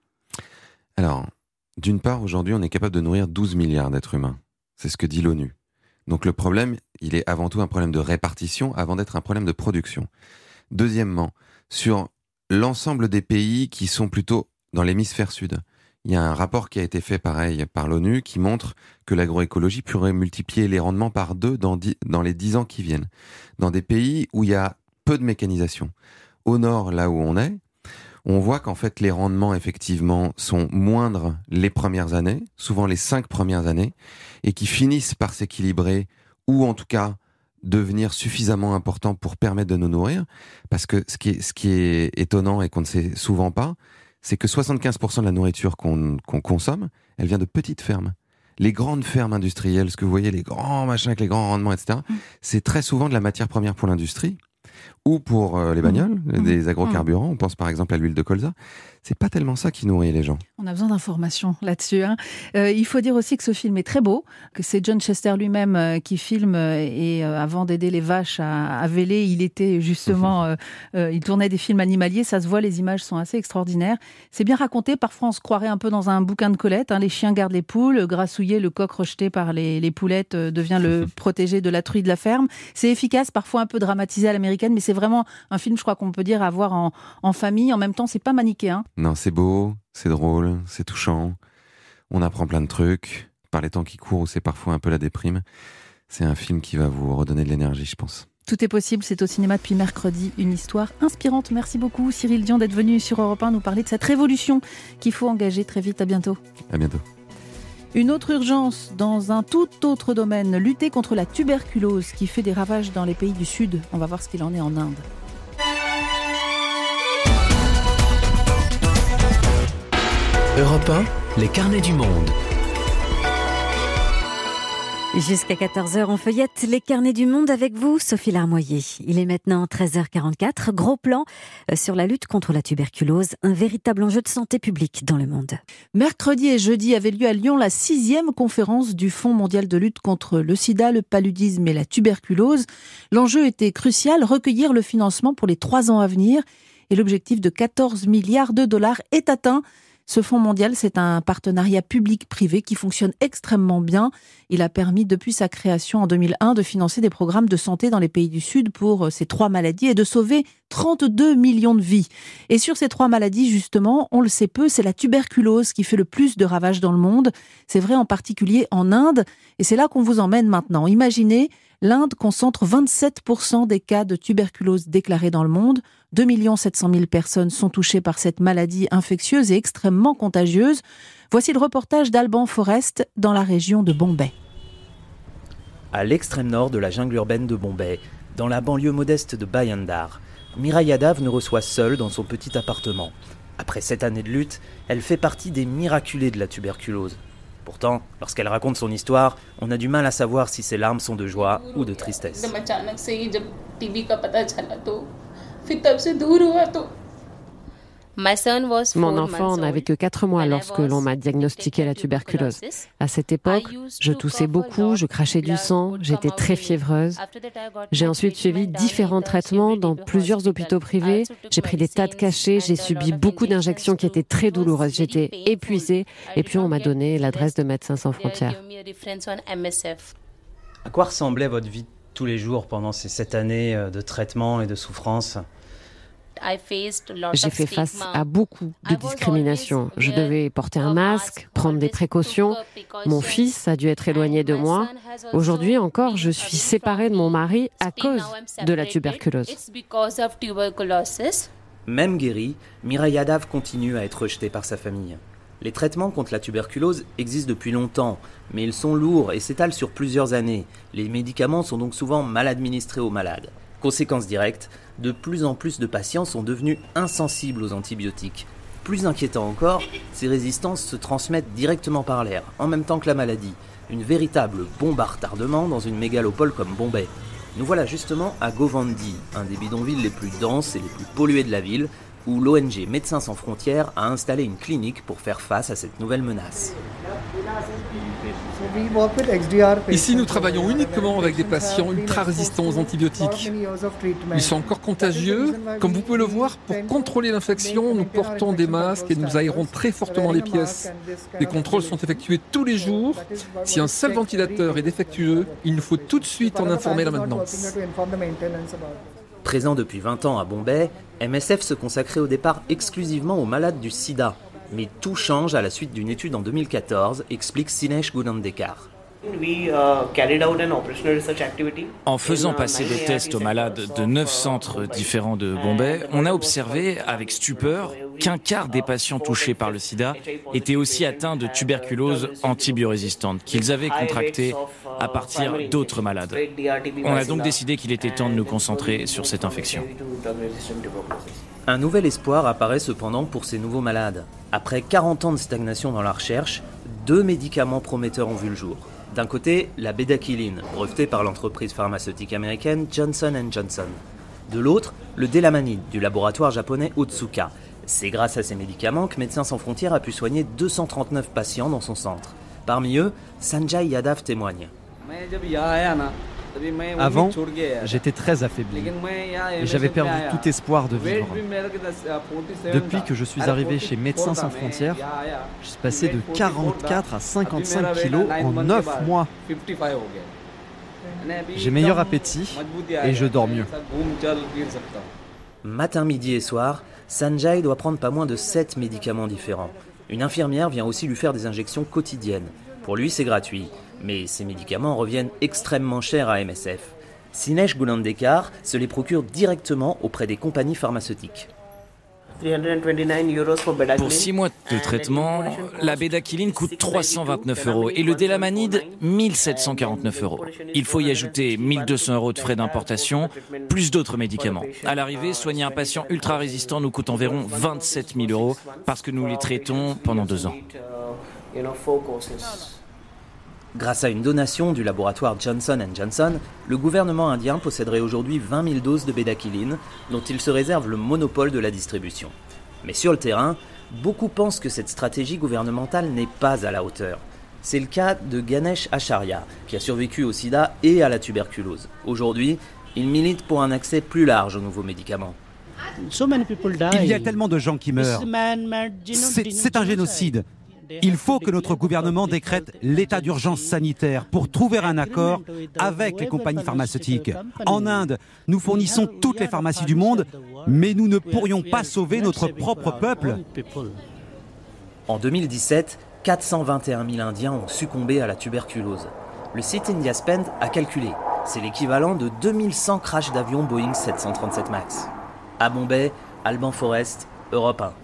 Speaker 4: Alors, d'une part, aujourd'hui, on est capable de nourrir 12 milliards d'êtres humains. C'est ce que dit l'ONU. Donc le problème, il est avant tout un problème de répartition avant d'être un problème de production. Deuxièmement, sur l'ensemble des pays qui sont plutôt dans l'hémisphère sud, il y a un rapport qui a été fait pareil par l'ONU qui montre que l'agroécologie pourrait multiplier les rendements par 2 dans les 10 ans qui viennent. Dans des pays où il y a peu de mécanisation. Au nord, là où on voit qu'en fait les rendements effectivement sont moindres les premières années, souvent les 5 premières années, et qui finissent par s'équilibrer ou en tout cas devenir suffisamment important pour permettre de nous nourrir. Parce que ce qui est étonnant et qu'on ne sait souvent pas, c'est que 75% de la nourriture qu'on consomme, elle vient de petites fermes. Les grandes fermes industrielles, ce que vous voyez, les grands machins avec les grands rendements, etc., c'est très souvent de la matière première pour l'industrie ou pour les bagnoles, des agrocarburants. On pense par exemple à l'huile de colza. C'est pas tellement ça qui nourrit les gens.
Speaker 5: On a besoin d'informations là-dessus. Il faut dire aussi que ce film est très beau, que c'est John Chester lui-même qui filme et avant d'aider les vaches à véler, il était justement, il tournait des films animaliers, ça se voit, les images sont assez extraordinaires. C'est bien raconté, parfois on se croirait un peu dans un bouquin de Colette, les chiens gardent les poules, grassouillé, le coq rejeté par les poulettes devient le protégé de la truie de la ferme. C'est efficace, parfois un peu dramatisé à l'américaine, mais c'est vraiment un film, je crois qu'on peut dire, à voir en famille. En même temps, c'est pas manichéen.
Speaker 4: Non, c'est beau, c'est drôle, c'est touchant. On apprend plein de trucs. Par les temps qui courent, où c'est parfois un peu la déprime. C'est un film qui va vous redonner de l'énergie, je pense.
Speaker 5: Tout est possible, c'est au cinéma depuis mercredi, une histoire inspirante. Merci beaucoup Cyril Dion d'être venu sur Europe 1 nous parler de cette révolution qu'il faut engager très vite. À bientôt.
Speaker 4: À bientôt.
Speaker 5: Une autre urgence dans un tout autre domaine, lutter contre la tuberculose qui fait des ravages dans les pays du Sud. On va voir ce qu'il en est en Inde.
Speaker 1: Europe 1, les carnets du monde.
Speaker 13: Jusqu'à 14h, on feuillette les carnets du monde avec vous, Sophie Larmoyer. Il est maintenant 13h44. Gros plan sur la lutte contre la tuberculose, un véritable enjeu de santé publique dans le monde.
Speaker 5: Mercredi et jeudi avait lieu à Lyon la 6e conférence du Fonds mondial de lutte contre le sida, le paludisme et la tuberculose. L'enjeu était crucial, recueillir le financement pour les 3 ans à venir. Et l'objectif de 14 milliards de dollars est atteint. Ce fonds mondial, c'est un partenariat public-privé qui fonctionne extrêmement bien. Il a permis, depuis sa création en 2001, de financer des programmes de santé dans les pays du Sud pour ces 3 maladies et de sauver 32 millions de vies. Et sur ces 3 maladies, justement, on le sait peu, c'est la tuberculose qui fait le plus de ravages dans le monde. C'est vrai en particulier en Inde. Et c'est là qu'on vous emmène maintenant. Imaginez, l'Inde concentre 27% des cas de tuberculose déclarés dans le monde. 2 700 000 personnes sont touchées par cette maladie infectieuse et extrêmement contagieuse. Voici le reportage d'Alban Forrest dans la région de Bombay.
Speaker 2: À l'extrême nord de la jungle urbaine de Bombay, dans la banlieue modeste de Bhayandar, Mira Yadav nous reçoit seule dans son petit appartement. Après 7 années de lutte, elle fait partie des miraculés de la tuberculose. Pourtant, lorsqu'elle raconte son histoire, on a du mal à savoir si ses larmes sont de joie ou de tristesse.
Speaker 9: Mon enfant n'avait que 4 mois lorsque l'on m'a diagnostiqué la tuberculose. À cette époque, je toussais beaucoup, je crachais du sang, j'étais très fiévreuse. J'ai ensuite suivi différents traitements dans plusieurs hôpitaux privés. J'ai pris des tas de cachets, j'ai subi beaucoup d'injections qui étaient très douloureuses. J'étais épuisée et puis on m'a donné l'adresse de Médecins sans frontières.
Speaker 2: À quoi ressemblait votre vie tous les jours pendant ces 7 années de traitement et de souffrance ?
Speaker 9: J'ai fait face à beaucoup de discriminations. Je devais porter un masque, prendre des précautions. Mon fils a dû être éloigné de moi. Aujourd'hui encore, je suis séparée de mon mari à cause de la tuberculose.
Speaker 2: Même guérie, Mira Yadav continue à être rejetée par sa famille. Les traitements contre la tuberculose existent depuis longtemps, mais ils sont lourds et s'étalent sur plusieurs années. Les médicaments sont donc souvent mal administrés aux malades. Conséquence directe, de plus en plus de patients sont devenus insensibles aux antibiotiques. Plus inquiétant encore, ces résistances se transmettent directement par l'air, en même temps que la maladie. Une véritable bombe à retardement dans une mégalopole comme Bombay. Nous voilà justement à Govandi, un des bidonvilles les plus denses et les plus pollués de la ville, où l'ONG Médecins sans frontières a installé une clinique pour faire face à cette nouvelle menace.
Speaker 23: Ici, nous travaillons uniquement avec des patients ultra résistants aux antibiotiques. Ils sont encore contagieux. Comme vous pouvez le voir, pour contrôler l'infection, nous portons des masques et nous aérons très fortement les pièces. Les contrôles sont effectués tous les jours. Si un seul ventilateur est défectueux, il nous faut tout de suite en informer la maintenance.
Speaker 2: Présent depuis 20 ans à Bombay, MSF se consacrait au départ exclusivement aux malades du sida. Mais tout change à la suite d'une étude en 2014, explique Sinesh Gunandekar.
Speaker 24: En faisant passer des tests aux malades de 9 centres différents de Bombay, on a observé avec stupeur qu'un quart des patients touchés par le sida étaient aussi atteints de tuberculose antibiorésistante, qu'ils avaient contractée à partir d'autres malades. On a donc décidé qu'il était temps de nous concentrer sur cette infection.
Speaker 2: Un nouvel espoir apparaît cependant pour ces nouveaux malades. Après 40 ans de stagnation dans la recherche, 2 médicaments prometteurs ont vu le jour. D'un côté, la bédaquiline, brevetée par l'entreprise pharmaceutique américaine Johnson & Johnson. De l'autre, le délamanide du laboratoire japonais Otsuka. C'est grâce à ces médicaments que Médecins sans frontières a pu soigner 239 patients dans son centre. Parmi eux, Sanjay Yadav témoigne.
Speaker 25: Avant, j'étais très affaibli et j'avais perdu tout espoir de vivre. Depuis que je suis arrivé chez Médecins sans frontières, je suis passé de 44 à 55 kilos en 9 mois. J'ai meilleur appétit et je dors mieux.
Speaker 2: Matin, midi et soir, Sanjay doit prendre pas moins de 7 médicaments différents. Une infirmière vient aussi lui faire des injections quotidiennes. Pour lui, c'est gratuit. Mais ces médicaments reviennent extrêmement chers à MSF. Sinesh Gulandekar se les procure directement auprès des compagnies pharmaceutiques.
Speaker 24: Pour 6 mois de traitement, la bédaquiline coûte 329 € et le délamanide 1749 €. Il faut y ajouter 1200 € de frais d'importation, plus d'autres médicaments. À l'arrivée, soigner un patient ultra résistant nous coûte environ 27 000 € parce que nous les traitons pendant 2 ans.
Speaker 2: Grâce à une donation du laboratoire Johnson & Johnson, le gouvernement indien posséderait aujourd'hui 20 000 doses de bédaquiline, dont il se réserve le monopole de la distribution. Mais sur le terrain, beaucoup pensent que cette stratégie gouvernementale n'est pas à la hauteur. C'est le cas de Ganesh Acharya, qui a survécu au sida et à la tuberculose. Aujourd'hui, il milite pour un accès plus large aux nouveaux médicaments.
Speaker 3: Il y a tellement de gens qui meurent. C'est un génocide. Il faut que notre gouvernement décrète l'état d'urgence sanitaire pour trouver un accord avec les compagnies pharmaceutiques. En Inde, nous fournissons toutes les pharmacies du monde, mais nous ne pourrions pas sauver notre propre peuple.
Speaker 2: En 2017, 421 000 Indiens ont succombé à la tuberculose. Le site India Spend a calculé. C'est l'équivalent de 2100 crashs d'avions Boeing 737 MAX. À Bombay, Alban Forest, Europe 1.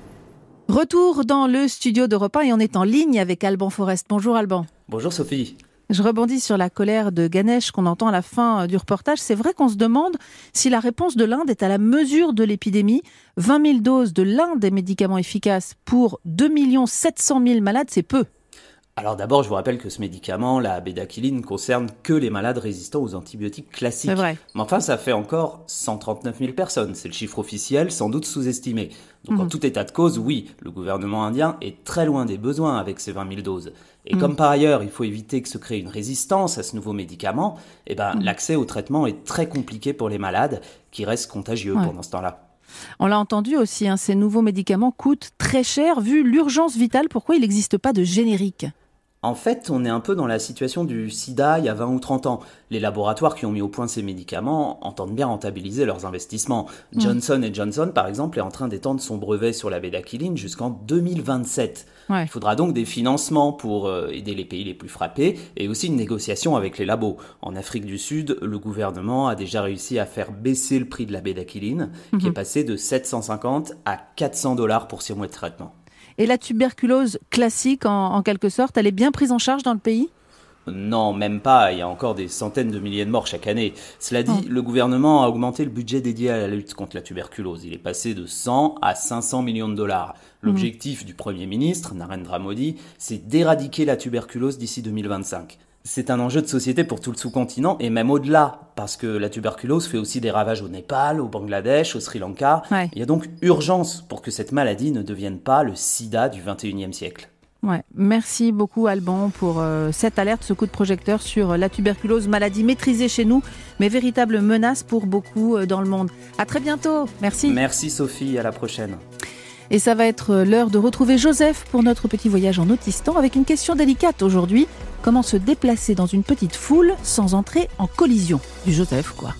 Speaker 5: Retour dans le studio d'Europe 1 et on est en ligne avec Alban Forest. Bonjour Alban.
Speaker 2: Bonjour Sophie.
Speaker 5: Je rebondis sur la colère de Ganesh qu'on entend à la fin du reportage. C'est vrai qu'on se demande si la réponse de l'Inde est à la mesure de l'épidémie. 20 000 doses de l'un des médicaments efficaces pour 2 700 000 malades, c'est peu.
Speaker 2: Alors d'abord, je vous rappelle que ce médicament, la bédaquiline, concerne que les malades résistants aux antibiotiques classiques.
Speaker 5: C'est vrai.
Speaker 2: Mais enfin, ça fait encore 139 000 personnes. C'est le chiffre officiel, sans doute sous-estimé. Donc en tout état de cause, oui, le gouvernement indien est très loin des besoins avec ces 20 000 doses. Et comme par ailleurs, il faut éviter que se crée une résistance à ce nouveau médicament, l'accès au traitement est très compliqué pour les malades qui restent contagieux pendant ce temps-là.
Speaker 5: On l'a entendu aussi, ces nouveaux médicaments coûtent très cher vu l'urgence vitale. Pourquoi il n'existe pas de générique ?
Speaker 2: En fait, on est un peu dans la situation du sida il y a 20 ou 30 ans. Les laboratoires qui ont mis au point ces médicaments entendent bien rentabiliser leurs investissements. Johnson & Johnson, par exemple, est en train d'étendre son brevet sur la bédaquiline jusqu'en 2027. Ouais. Il faudra donc des financements pour aider les pays les plus frappés et aussi une négociation avec les labos. En Afrique du Sud, le gouvernement a déjà réussi à faire baisser le prix de la bédaquiline, qui est passé de 750 à 400 $ pour 6 mois de traitement.
Speaker 5: Et la tuberculose classique, en quelque sorte, elle est bien prise en charge dans le pays ?
Speaker 2: Non, même pas. Il y a encore des centaines de milliers de morts chaque année. Cela dit, le gouvernement a augmenté le budget dédié à la lutte contre la tuberculose. Il est passé de 100 à 500 millions de $. L'objectif du Premier ministre, Narendra Modi, c'est d'éradiquer la tuberculose d'ici 2025. C'est un enjeu de société pour tout le sous-continent et même au-delà, parce que la tuberculose fait aussi des ravages au Népal, au Bangladesh, au Sri Lanka. Ouais. Il y a donc urgence pour que cette maladie ne devienne pas le sida du XXIe siècle.
Speaker 5: Ouais. Merci beaucoup Alban pour cette alerte, ce coup de projecteur sur la tuberculose, maladie maîtrisée chez nous, mais véritable menace pour beaucoup dans le monde. À très bientôt, merci.
Speaker 2: Merci Sophie, à la prochaine.
Speaker 5: Et ça va être l'heure de retrouver Joseph pour notre petit voyage en Autistan avec une question délicate aujourd'hui. Comment se déplacer dans une petite foule sans entrer en collision ? Du Joseph, quoi.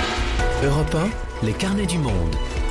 Speaker 1: Europe 1, les carnets du monde.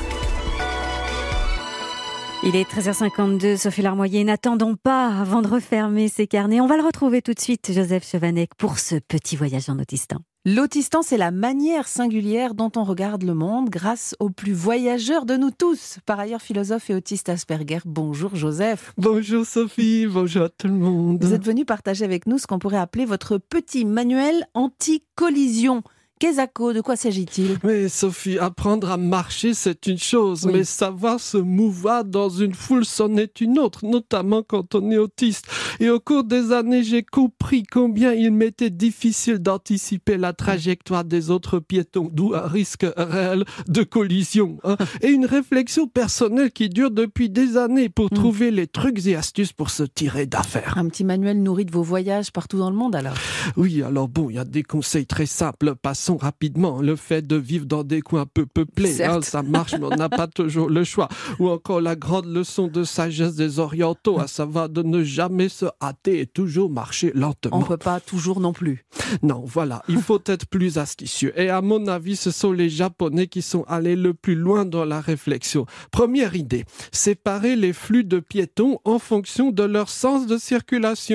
Speaker 13: Il est 13h52, Sophie Larmoyer. N'attendons pas avant de refermer ces carnets. On va le retrouver tout de suite, Joseph Chevanec, pour ce petit voyage en Autistan.
Speaker 5: L'autistan, c'est la manière singulière dont on regarde le monde grâce au plus voyageur de nous tous. Par ailleurs, philosophe et autiste Asperger. Bonjour Joseph.
Speaker 7: Bonjour Sophie, bonjour à tout le monde.
Speaker 5: Vous êtes venu partager avec nous ce qu'on pourrait appeler votre petit manuel anti-collision. Qu'est-ce de quoi s'agit-il ?
Speaker 7: Oui, Sophie, apprendre à marcher, c'est une chose, mais savoir se mouvoir dans une foule, c'en est une autre, notamment quand on est autiste. Et au cours des années, j'ai compris combien il m'était difficile d'anticiper la trajectoire des autres piétons, d'où un risque réel de collision. Et une réflexion personnelle qui dure depuis des années pour trouver les trucs et astuces pour se tirer d'affaire.
Speaker 5: Un petit manuel nourri de vos voyages partout dans le monde, alors ?
Speaker 7: Oui, alors bon, il y a des conseils très simples. Passons rapidement. Le fait de vivre dans des coins peu peuplés, ça marche, mais on n'a pas toujours le choix. Ou encore la grande leçon de sagesse des orientaux, à savoir de ne jamais se hâter et toujours marcher lentement.
Speaker 5: On ne peut pas toujours non plus.
Speaker 7: Non, voilà, il faut être plus astucieux. Et à mon avis, ce sont les Japonais qui sont allés le plus loin dans la réflexion. Première idée, séparer les flux de piétons en fonction de leur sens de circulation.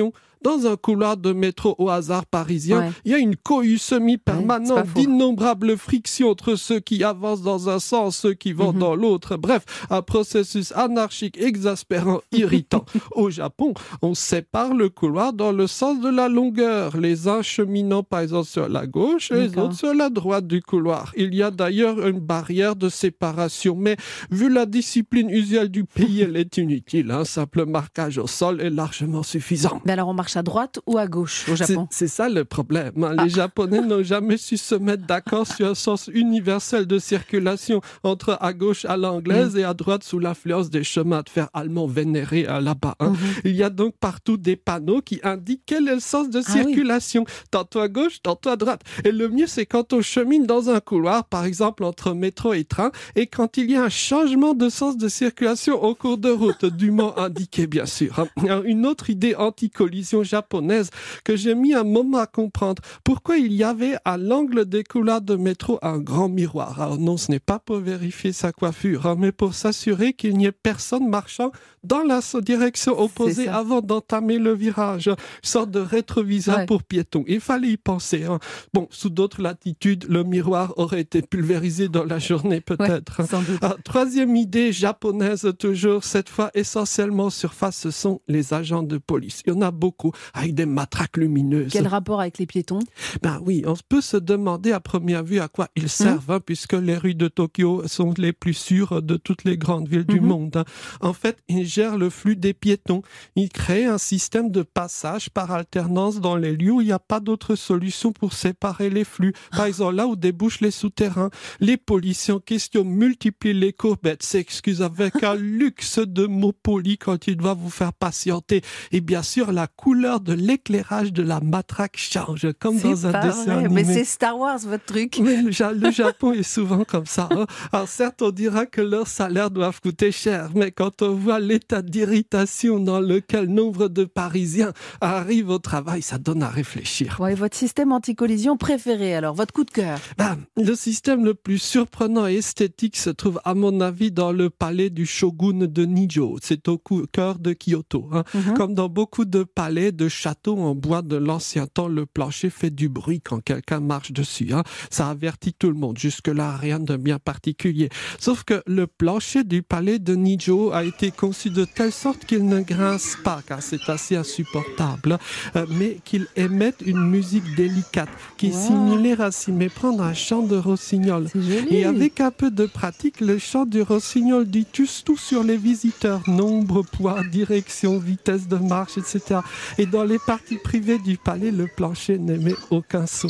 Speaker 7: Dans un couloir de métro au hasard parisien, il y a une cohue semi-permanente d'innombrables frictions entre ceux qui avancent dans un sens, ceux qui vont dans l'autre. Bref, un processus anarchique, exaspérant, irritant. Au Japon, on sépare le couloir dans le sens de la longueur, les uns cheminant par exemple sur la gauche et les autres sur la droite du couloir. Il y a d'ailleurs une barrière de séparation, mais vu la discipline usuelle du pays, elle est inutile. Un simple marquage au sol est largement suffisant.
Speaker 5: Mais alors on marche à droite ou à gauche au Japon ?
Speaker 7: C'est ça le problème. Les Japonais n'ont jamais su se mettre d'accord sur un sens universel de circulation entre à gauche à l'anglaise et à droite sous l'influence des chemins de fer allemands vénérés là-bas. Il y a donc partout des panneaux qui indiquent quel est le sens de circulation. Tantôt à gauche, tantôt à droite. Et le mieux, c'est quand on chemine dans un couloir, par exemple entre métro et train, et quand il y a un changement de sens de circulation au cours de route, dûment indiqué bien sûr. Une autre idée anti-collision japonaise que j'ai mis un moment à comprendre. Pourquoi il y avait à l'angle des couloirs de métro un grand miroir? Alors non, ce n'est pas pour vérifier sa coiffure, mais pour s'assurer qu'il n'y ait personne marchant dans la direction opposée avant d'entamer le virage. Une sorte de rétroviseur pour piétons. Il fallait y penser. Bon, sous d'autres latitudes, le miroir aurait été pulvérisé dans la journée peut-être. Troisième idée japonaise toujours, cette fois essentiellement surface, ce sont les agents de police. Il y en a beaucoup avec des matraques lumineuses.
Speaker 5: Quel rapport avec les piétons?
Speaker 7: Ben oui, on peut se demander à première vue à quoi ils servent, puisque les rues de Tokyo sont les plus sûres de toutes les grandes villes du monde. En fait, ils gèrent le flux des piétons. Ils créent un système de passage par alternance dans les lieux où il n'y a pas d'autre solution pour séparer les flux. Par exemple, là où débouchent les souterrains. Les policiers en question multiplient les courbettes, s'excusent avec un luxe de mots polis quand ils doivent vous faire patienter. Et bien sûr, la couleur de l'éclairage de la matraque change, comme dans un dessin animé.
Speaker 5: Mais c'est Star Wars, votre truc.
Speaker 7: Oui, le Japon est souvent comme ça. Alors certes, on dira que leurs salaires doivent coûter cher, mais quand on voit l'état d'irritation dans lequel nombre de Parisiens arrivent au travail, ça donne à réfléchir.
Speaker 5: Ouais, votre système anti-collision préféré, alors, votre coup de cœur?
Speaker 7: Le système le plus surprenant et esthétique se trouve, à mon avis, dans le palais du shogun de Nijo. C'est au cœur de Kyoto. Comme dans beaucoup de palais, de châteaux en bois de l'ancien temps, le plancher fait du bruit quand quelqu'un marche dessus. Ça avertit tout le monde. Jusque-là, rien de bien particulier. Sauf que le plancher du palais de Nijo a été conçu de telle sorte qu'il ne grince pas, car c'est assez insupportable, mais qu'il émette une musique délicate qui est similaire à s'y méprendre à un chant de rossignol. Et avec un peu de pratique, le chant du rossignol dit tout sur les visiteurs, nombre, poids, direction, vitesse de marche, etc. Et dans les parties privées du palais, le plancher n'émet aucun son.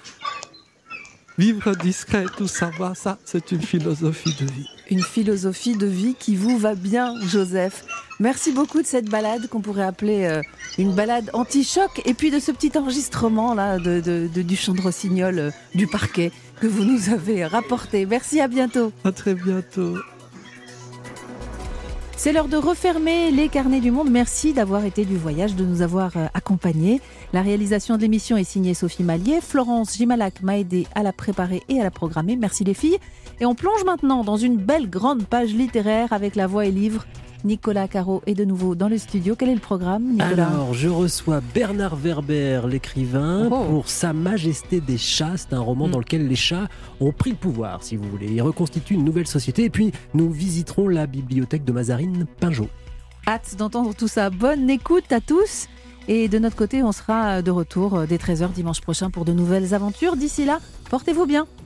Speaker 7: Vivre discret et tout savoir, ça, c'est une philosophie de vie.
Speaker 5: Une philosophie de vie qui vous va bien, Joseph. Merci beaucoup de cette balade qu'on pourrait appeler une balade anti-choc, et puis de ce petit enregistrement là du chant de rossignol du parquet que vous nous avez rapporté. Merci, à bientôt.
Speaker 7: À très bientôt.
Speaker 5: C'est l'heure de refermer les carnets du monde. Merci d'avoir été du voyage, de nous avoir accompagnés. La réalisation de l'émission est signée Sophie Mallier. Florence Gimalac m'a aidé à la préparer et à la programmer. Merci les filles. Et on plonge maintenant dans une belle grande page littéraire avec La Voix et Livre. Nicolas Caro est de nouveau dans le studio. Quel est le programme, Nicolas ?
Speaker 21: Alors, je reçois Bernard Werber, l'écrivain, pour Sa Majesté des chats. C'est un roman dans lequel les chats ont pris le pouvoir, si vous voulez. Ils reconstituent une nouvelle société. Et puis, nous visiterons la bibliothèque de Mazarine Pinjot.
Speaker 5: Hâte d'entendre tout ça. Bonne écoute à tous. Et de notre côté, on sera de retour dès 13h dimanche prochain pour de nouvelles aventures. D'ici là, portez-vous bien.